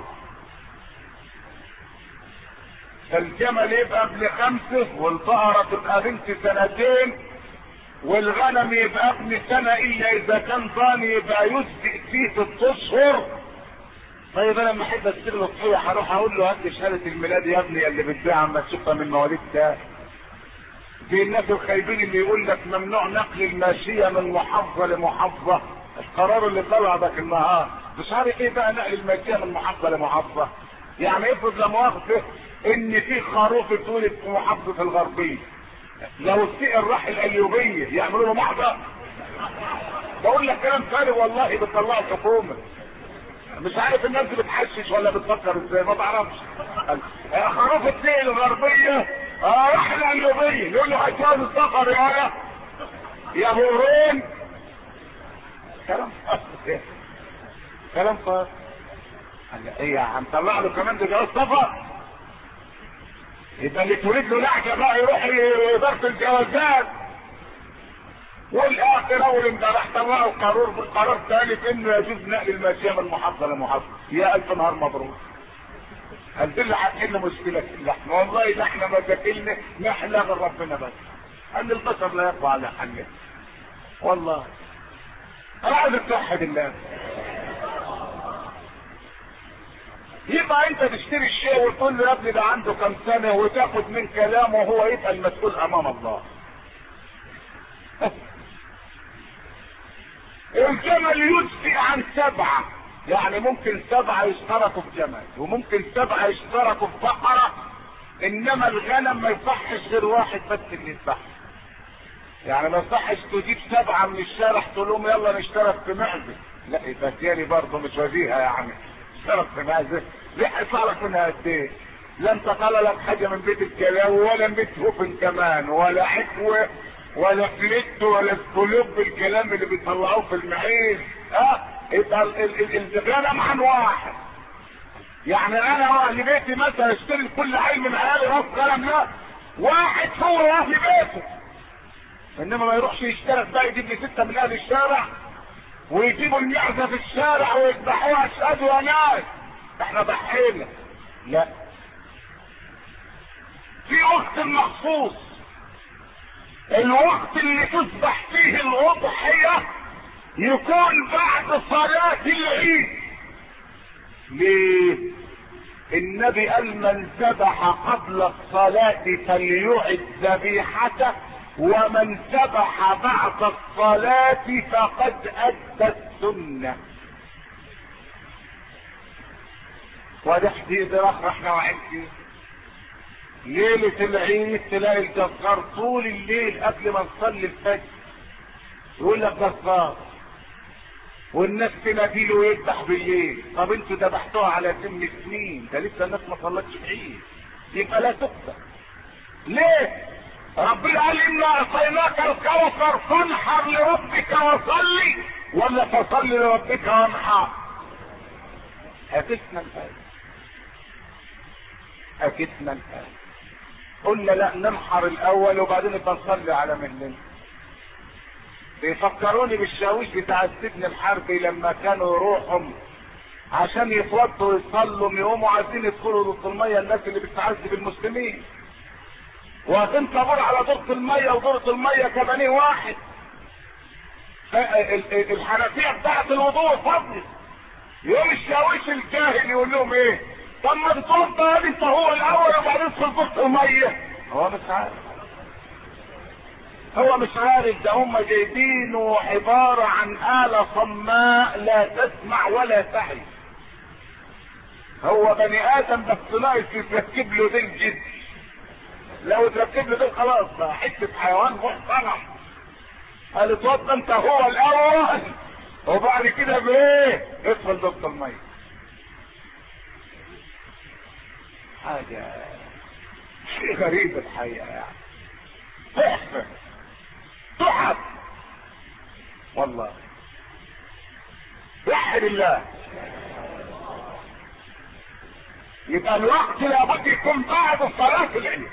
فالجمل يبقى ابن خمسة، والبقرة تبقى بنت سنتين، والغنم يبقى ابن سنة الا اذا كان ضاني يبقى يسبق فيه ست اشهر. طيب انا لما احب اشتري الاضحية هروح اقول له هات لي شهادة الميلاد يا ابني اللي بتبيع اما تشوفها من مواليد ده. زي الناس الخايبين اللي يقول لك ممنوع نقل الماشية من محافظة لمحافظة. القرار اللي طلع ذاك النهار مش عارف ايه بقى نقل الماشية من محافظة لمحافظة. يعني افرض لا مؤاخذة ان في خروف اتولد في محافظة الغربية، لو السئر راح الايوبية يعملوا له محضر. بقول لك كلام فارغ والله، بتطلعوا الحكومة. مش عارف الناس بتحشش ولا بتفكر ازاي، ما بعرفش. خروف الدين الغربيه اه احلى النوبيه يقول له عشان السفر يا يا بورين. كلام فاضي كلام فاضي. ايه هنطلع له كمان ده جواز سفر؟ يبقى اللي تولد له لحجه بقى يروح اداره الجوازات. والاخر اول امبارح طلعوا قرار قرار ثالث انه يجوز نقل الماشيه من محافظه لمحافظه. يا الف نهار مبروك. هل اللي هتحل مشكله اللحم؟ والله ده احنا مشاكلنا نحلى من ربنا بس. ان البشر لا يقوى على حله. والله انا عايز توحد الله. يبقى انت تشتري الشيء وتقول له يا ابني ده عنده كم سنه وتاخد من كلامه وهو يبقى المسؤول امام الله. الجمل يجزي عن سبعه، يعني ممكن سبعه يشتركوا في جمل وممكن سبعه يشتركوا في بقره، انما الغنم ما يصحش غير واحد بس اللي يذبح. يعني ما يصحش تجيب سبعه من الشارع تقول لهم يلا نشترك في معزه، لا يبقى تاني برضه مش وجيهه. يعني اشترك في معزه ليه هيطلع لك منها قد ايه؟ لا انت طالع لك حاجه من بيت الكلاوي ولا من بيت هوفن كمان ولا حكوه ولا فليت ولا سكولوب الكلام اللي بيطلعوه في المعيز. اه يبقى الغنم عن واحد. يعني انا واهل بيتي مثلا اشتري كل عيل من عيالي راس غنم، لا واحد هو واهل بيته. انما ما يروحش يشترك بقى يجيب لي سته من اهل الشارع ويجيبوا المعزه في الشارع ويذبحوها. اشهدوا يا ناس احنا ضحينا. لا، في وقت مخصوص، الوقت اللي تذبح فيه الاضحيه يكون بعد صلاه العيد. ليه؟ النبي قال من ذبح قبل الصلاه فليعد ذبيحته، ومن ذبح بعد الصلاه فقد ادى السنه. وده حديد رخ احنا وعدتي ليلة العيد تلاقي الجزار طول الليل قبل ما نصلي الفجر يقول لك جزار، والناس تناديله ويذبح بالليل. طب انتوا ذبحتوها على سن سنين، ده لسه الناس ما صلتش العيد، يبقى لا تقبل. ليه؟ ربنا قال انا اعطيناك الكوثر فانحر لربك وصلي، ولا فصلي لربك وانحر؟ هتسمع الآية اكدنا الآن قلنا لا ننحر الاول وبعدين نصلي على مهلنا. بيفكروني بالشاويش بتاع سيدنا الحربي لما كانوا يروحوا عشان يتوضوا ويصلوا يقوموا عايزين يدخلوا ضد الميه الناس اللي بتعذب المسلمين، واقفين طابور على دورة الميه ودورة الميه كبانيه واحد، الحنفيه بتاعت الوضوء فضلت. يوم الشاويش الجاهل يقول لهم ايه؟ طب ما تتوضا انت هو الاول وبعدين ادخل دورة الميه. هو مش عارف هو مش عارف ده هم جايبينه عبارة عن آلة صماء لا تسمع ولا تعي. هو بني ادم بس ناقص يتركب له دين جد، لو تركب له دين خلاص بقى حتة حيوان محترم. قال اتوضى انت هو الاول وبعد كده بايه ادخل ضبط المية. حاجة شيء غريب الحقيقة يعني، تحفة تحف والله. وحد الله. يبقى الوقت لابد يكون بعد صلاة العيد.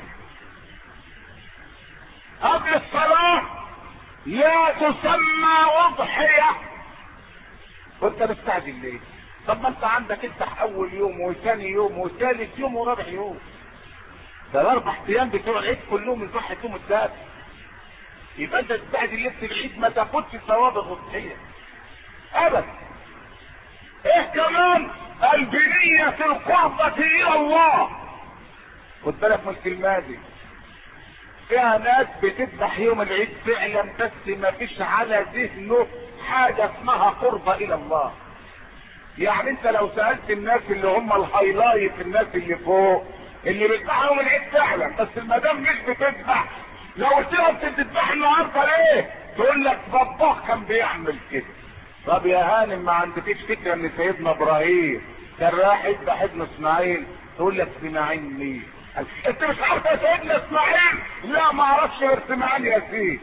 قبل الصلاة لا تسمى اضحية. وانت مستعجل ليه؟ طب ما انت عندك افتح اول يوم وثاني يوم وثالث يوم ورابع يوم، ده الاربع ايام بتوع العيد كلهم يضحي يوم السبت. يبقى انت تستعجل لبس العيد ما تاخدش ثواب الاضحية ابدا. ايه كمان؟ البنية القربة الى الله. خد بالك من الكلمة دي، فيها ناس بتذبح يوم العيد فعلا بس ما فيش على ذهنه حاجة اسمها قربة الى الله. يعني انت لو سألت الناس اللي هم الهايلايت، الناس اللي فوق اللي بيذبحوا يوم العيد فعلا بس المدام مش بتذبح، لو قلت لهم بتذبح النهارده ليه؟ تقول لك باباه كان بيعمل كده. طب يا هانم ما عندكيش فكره ان سيدنا ابراهيم كان رايح يذبح ابن اسماعيل؟ تقول لك اسماعيل مين؟ انت مش عارف يا سيدنا اسماعيل؟ لا ما اعرفش غير اسماعيل يا سيدي.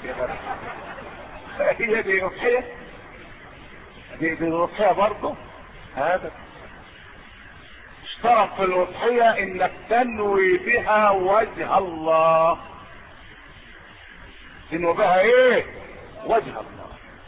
هي دي اضحيه؟ دي دي اضحيه برضه؟ هذا اشترط في الاضحيه انك تنوي بها وجه الله. تنوي بها ايه؟ وجه الله.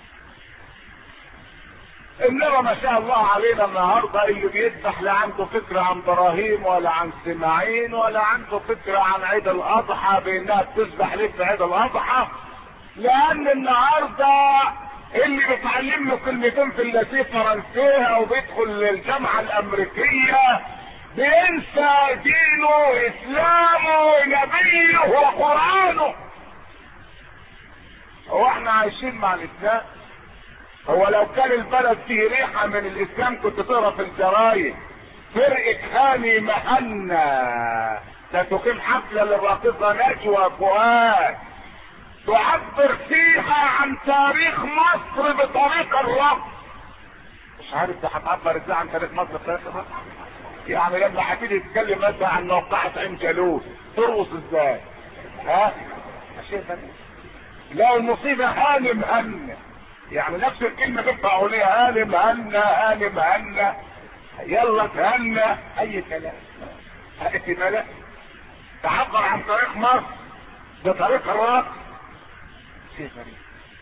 انما ما شاء الله علينا النهارده اللي بيذبح لا عنده فكره عن ابراهيم ولا عن سماعين ولا عنده فكره عن عيد الاضحى بانها بتذبح ليه في عيد الاضحى، لان النهارده اللي بيتعلم له كلمتين في اللاتيه فرنسيه او بيدخل الجامعه الامريكيه بينسى دينه اسلامه نبيه وقرانه. هو احنا عايشين مع الاسلام؟ هو لو كان البلد فيه ريحة من الاسلام كنت تقرا في الجرايد فرقة هاني مهنا ستقيم حفلة للراقصة نجوى فؤاد تعبر فيها عن تاريخ مصر بطريقة الرقص. مش عارف ده هتعبر ازاي عن تاريخ مصر بطريقة الرقص؟ يعني لما هتيجي تتكلم مثلا عن موقعة عين جالوت ترقص ازاي؟ ها؟ شيء ثاني. لا المصيبة هاني مهنا، يعني نفس الكلمة تبقى عليها هاني مهنا هاني مهنا يلا تهنا اي كلام. احتمالات تعبر عن تاريخ مصر بطريقة الرقص. شيء غريب.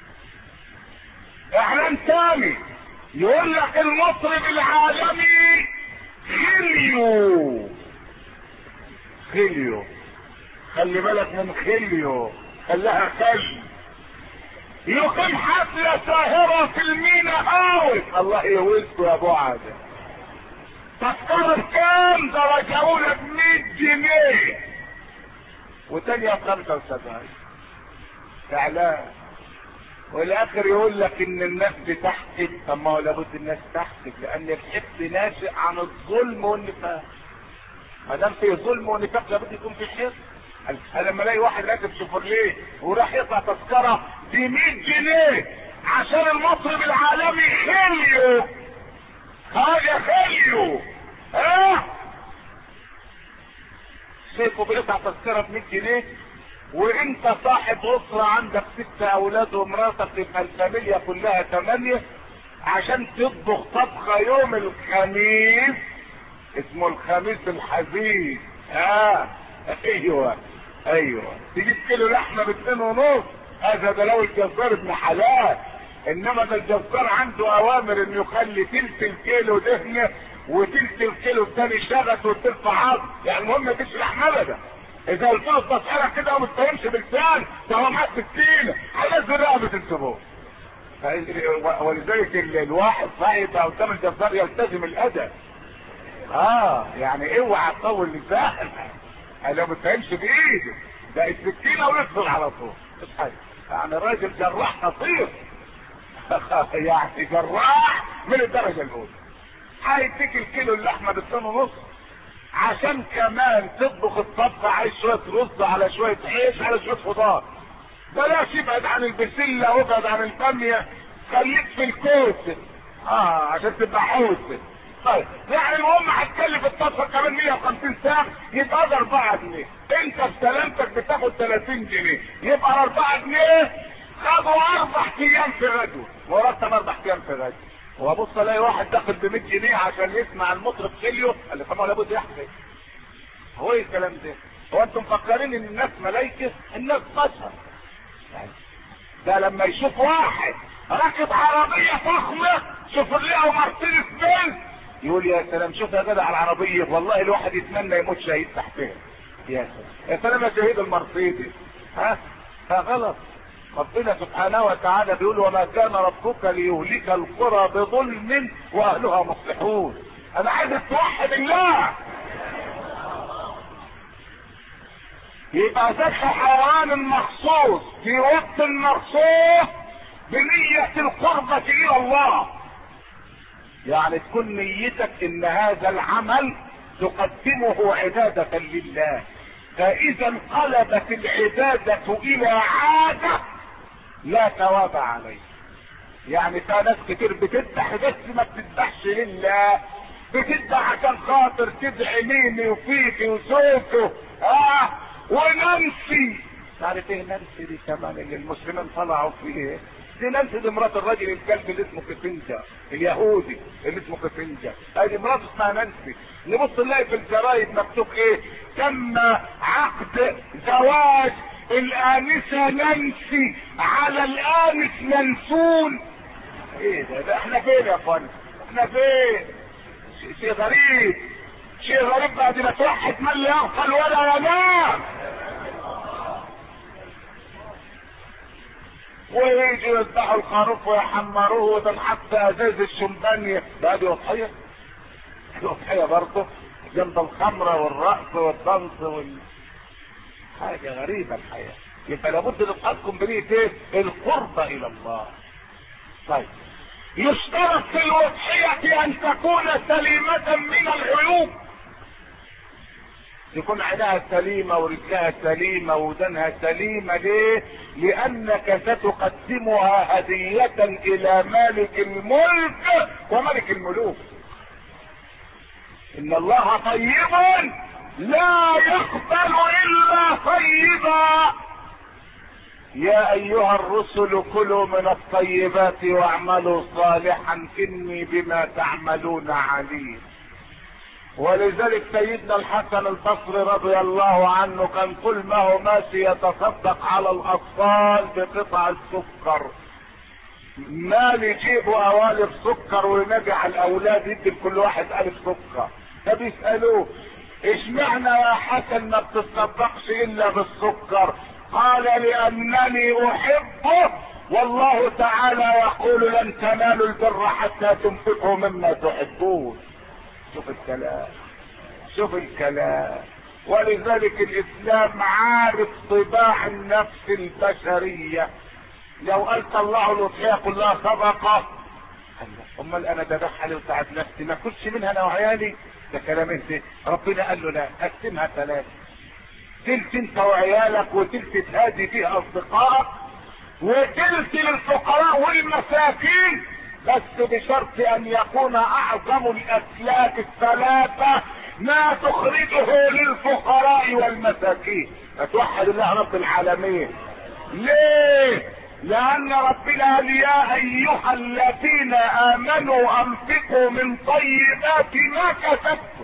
اعلان ثاني يقول لك المطرب العالمي خيليو. خيليو خلي بالك من خيليو، خليها خل يقيم حفلة ساهرة في المينا هاوس. الله يوزكوا يا ابو عادة. تذكرة بكام؟ درجة اولى بمية جنيه وتانية بخمسة وسبعين. اعلان والاخر يقول لك ان الناس بتحسد. طب ما هو لابد الناس تحسد لان الحسد ناشئ عن الظلم والنفاق. ما دام في ظلم ونفاق لابد يكون في حسد. انا لما الاقي واحد راكب شيفروليه وراح يقطع تذكره ب مية جنيه عشان المطرب العالمي خيليو، هذا خيليو اه شايفه بيقطع تذكره ب مية جنيه وانت صاحب اسره عندك ست اولاد ومراتك تبقى الفاميليا كلها ثمانيه عشان تطبخ طبخه يوم الخميس اسمه الخميس الحزين. اه ايوه ايوه تجيب كيلو لحمه باتنين ونص. هذا ده لو الجزار ابن حلال، انما ده الجزار عنده اوامر انه يخلي تلت الكيلو دهنه وتلت الكيلو الثاني شغط وتلت عظم. يعني المهم ما فيش لحمه ابدا. اذا قلت له التصحيره كده وما تفهمش بالفعل ده هو معاه سكينه هينزل رقبه الزبون. ولذلك الواحد صاحب قدام الجزار يلتزم الادب. اه يعني اوعى تطول لسانك لو ما تفهمش بايده ده السكينه ويدخل على طول. مش حاجه يعني الراجل جراح خطير يعني جراح من الدرجه الاولى. هيديك الكيلو اللحمه باتنين ونص عشان كمان تطبخ الطبخه عايز شويه رز على شويه عيش على شويه خضار. بلاش ابعد عن البسله وابعد عن الباميه خليك في الكوسه اه عشان تبقى حوسه. طيب يعني المهم هتكلف الطبخه كمان مية وخمسين ساعه يبقى ده اربعة جنيه. انت بسلامتك بتاخد تلاتين جنيه يبقى اربعة جنيه خدوا اربع ايام في غدوه مرتب اربع ايام في غدوه. وابص الاقي واحد داخل ب مية جنيه عشان يسمع المطرب خيليو اللي طبعا لابد يحكي. هو ايه الكلام ده؟ هو انتم مفكرين ان الناس ملايكه؟ الناس بشر. ده لما يشوف واحد راكب عربيه فخمه شوفرليه ومرسيدس بنز يقول يا سلام. شوف يا جدع العربيه والله الواحد يتمنى يموت شهيد تحتها. يا سلام يا سلام يا شهيد المرسيدس. ها فغلط. ربنا سبحانه وتعالى بيقول وما كان ربك ليهلك القرى بظلم واهلها مصلحون. انا عايزك توحد الله. يبقى ذبح حيوان مخصوص في وقت مخصوص بنية القربة الى الله. يعني تكون نيتك ان هذا العمل تقدمه عبادة لله. فاذا انقلبت العبادة الى عادة لا ثواب عليه. يعني في ناس كتير بتذبح بس ما بتذبحش لله، بتذبح عشان خاطر تدعي ميمي وفيفي وسوسو اه ونانسي. عارف ايه نانسي دي كمان اللي المسلمين طلعوا فيه؟ دي نانسي دي مرات الراجل الكلب اللي اسمه كفنجة اليهودي اللي اسمه كفنجة، ادي مراته اسمها نانسي. نبص نلاقي في الجرايد مكتوب ايه؟ تم عقد زواج الآنسة نانسي على الآنس منسون. ايه ده؟ ده احنا فين يا اخوانا؟ احنا فين؟ شيء غريب، شيء غريب بعد ما توحد من لا يغفل ولا ينام. ويجوا يذبحوا الخروف ويحمروه وتنحط ازاز الشمبانية. ده دي وضحية، دي وضحية برضه جنب الخمرة والرقص والدنس وال حاجة غريبة الحياة. يبقى لابد نتحكم بنية ايه؟ القرب الى الله. طيب يشترط في الوضحية ان تكون سليمة من العيوب، يكون عينها سليمة ورجلها سليمة ودنها سليمة. ليه؟ لانك ستقدمها هدية الى مالك الملك وملك الملوك. ان الله طيب لا يقبل الا طيبا. يا ايها الرسل كلوا من الطيبات واعملوا صالحا اني بما تعملون عليم. ولذلك سيدنا الحسن البصري رضي الله عنه كان كل ما هو ماشي يتصدق على الاطفال بقطع السكر، مال يجيبوا قوالب سكر وينادي على الاولاد يدي لكل واحد قالب سكر. فبيسالوه اشمعنى يا حسن ما بتصدقش الا بالسكر؟ قال لانني احبه والله تعالى يقول لن تنالوا البر حتى تنفقوا مما تحبون. شوف الكلام، شوف الكلام. ولذلك الاسلام عارف طباع النفس البشرية. لو قال طلعوا الاضحية كلها صدقة، امال انا ذبحها لي وساعد نفسي ما كنتش منها انا وعيالي؟ ده كلام انت. ربنا قال له لا، قسمها ثلاثة، تلت انت وعيالك وتلت تهادي فيها اصدقائك وتلت للفقراء والمساكين، بس بشرط ان يكون اعظم الاسلاك الثلاثة ما تخرجه للفقراء والمساكين. فتوحد الله رب العالمين. ليه؟ لان ربنا قال يا ايها الذين امنوا انفقوا من طيبات ما كسبتم.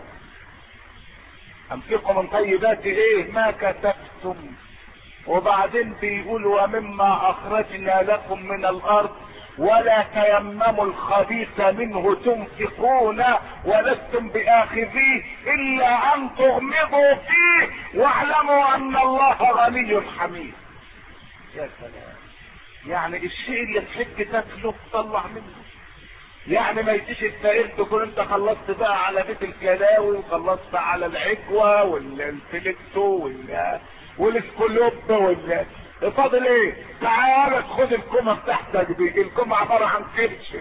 انفقوا من طيبات ايه؟ ما كسبتم. وبعدين بيقول ومما اخرجنا لكم من الارض ولا تيمموا الخبيث منه تنفقون ولستم باخذيه الا ان تغمضوا فيه واعلموا ان الله غني حميد. يا سلام. يعني الشيء اللي تحب تاكله تطلع منه. يعني ما يجيش الفقير تكون انت خلصت بقى على بيت الكلاوي وخلصت على العكوة والفلكتو وال والسكولوب وال فاضل ايه؟ تعالى خد الكومة بتاعتك دي، الكومة عبارة عن كرش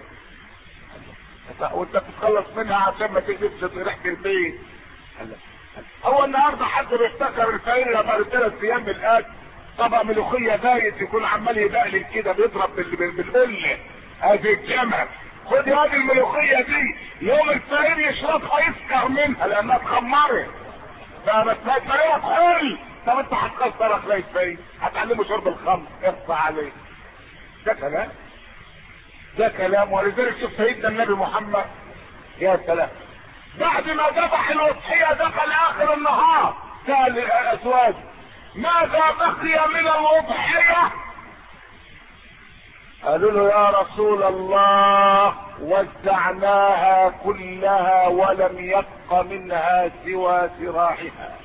وانت بتتخلص منها عشان ما تجيبش ريحة البيت. هو النهارده حد بيفتكر الفقير لما ثلاث ايام من الاكل طبق ملوخية بايت يكون عمال يبقلل كده بيضرب بالقلة ادي الجمل. خد هذه الملوخية دي يوم الفقير يشربها يسكر منها لانها اتخمرت. فبس الفقير حل. طب انت هتكسر اخلاق الفقير، هتعلمه شرب الخمر، اخفى عليه. ده كلام، ده كلام. ولذلك شوف سيدنا النبي محمد يا سلام بعد ما ذبح الاضحية دخل اخر النهار سأل الازواج ماذا بقي من الاضحية؟ قالوا له يا رسول الله وزعناها كلها ولم يبق منها سوى ذراعها.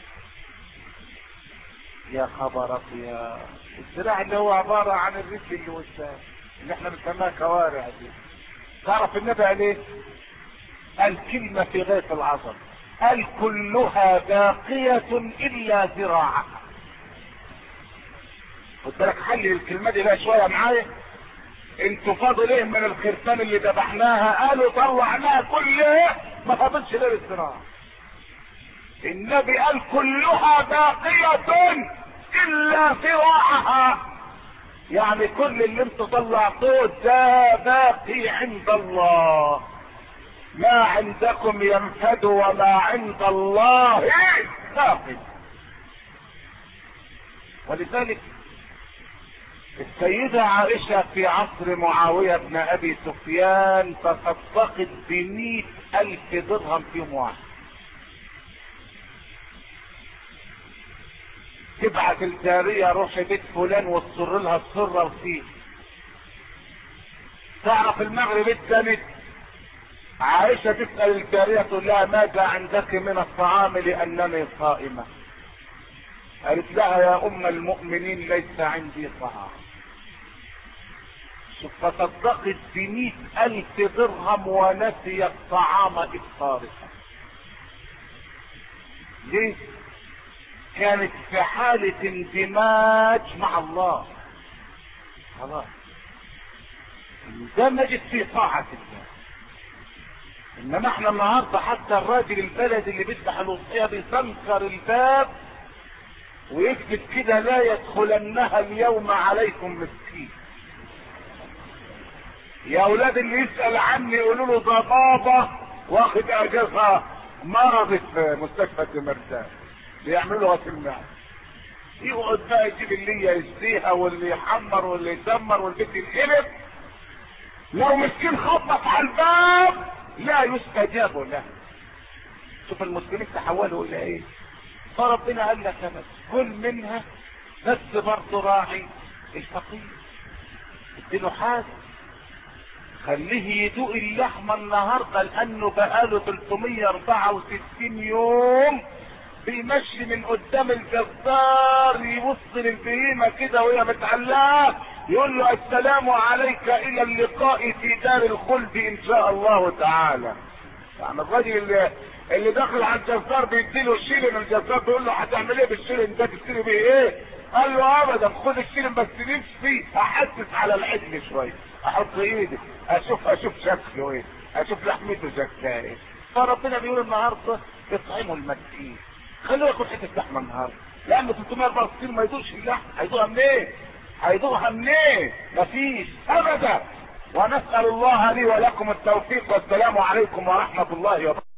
يا خبرك يا الذراع اللي هو عبارة عن الرجل اللي وسام اللي احنا بنسميها كوارع دي. تعرف النبي قال ايه؟ قال كلمة في غاية العظمة، قال كلها باقية الا ذراعها. خد بالك حلل الكلمة دي بقى شوية معايا. انتوا فاضل ايه من الخرفان اللي ذبحناها؟ قالوا طلعناها كلها ما فاضلش غير الذراع. النبي قال كلها باقية الا ذراعها. يعني كل اللي انتوا طلعتوه ده باقي عند الله. ما عندكم ينفد وما عند الله باقي. ولذلك السيدة عائشة في عصر معاوية بن ابي سفيان تصدقت بمئة الف درهم في يوم واحد. تبعت الجارية روح بيت فلان وتصر لها السرة وفيه. تعرف المغرب الثالث عائشة تسأل الجارية تقول لها ماذا عندك من الطعام لأنني صائمة؟ قالت لها يا أم المؤمنين ليس عندي طعام. فصدقت بمئة ألف درهم ونسيت طعام إفطارها. ليه؟ كانت في حالة اندماج مع الله. خلاص اندمجت في طاعة الله. انما احنا النهارده حتى الراجل البلد اللي بيفتح الوصية بيسنكر الباب ويكتب كده لا يدخلنها اليوم عليكم مسكين. يا اولاد اللي يسأل عني يقولوا له ده بابا واخد اجازة مرضت في مستشفى المرتاح بيعملوا غسيل معده. يقعد بقى يجيب اللي يشتيها واللي يحمر واللي يدمر والبيت ينقلب. لو مسكين خبط على الباب لا يستجاب له. شوف المسلمين تحولوا الى ايه. فربنا قال لك بس كل منها بس برضه راعي الفقير. اديله حاجه خليه يدوق اللحمه النهارده لانه بقاله ثلاثمية واربعة وستين يوم بيمشي من قدام الجزار يوصل البهيمه كده وهي متعلقه يقول له السلام عليك الى اللقاء في دار الخلد ان شاء الله تعالى. يعني الراجل اللي, اللي داخل على الجزار بيديله شيلن، الجزار بيقول له هتعمل ايه بالشيلن ده تشتري بيه ايه؟ قال له ابدا خد الشيلن بس نفسي احسس على العجل شويه، احط ايدي اشوف اشوف شكله ايه، اشوف لحمته شكلها ايه. فربنا بيقول النهارده اطعموا المسكين، خلوه ياكل حته لحمه النهارده، لان ثلاثمية واربعة وستين ما يدوقش اللحم. هيدوقها منين؟ هيدوقها منين؟ مفيش ابدا. ونسال الله لي ولكم التوفيق، والسلام عليكم ورحمه الله وبركاته.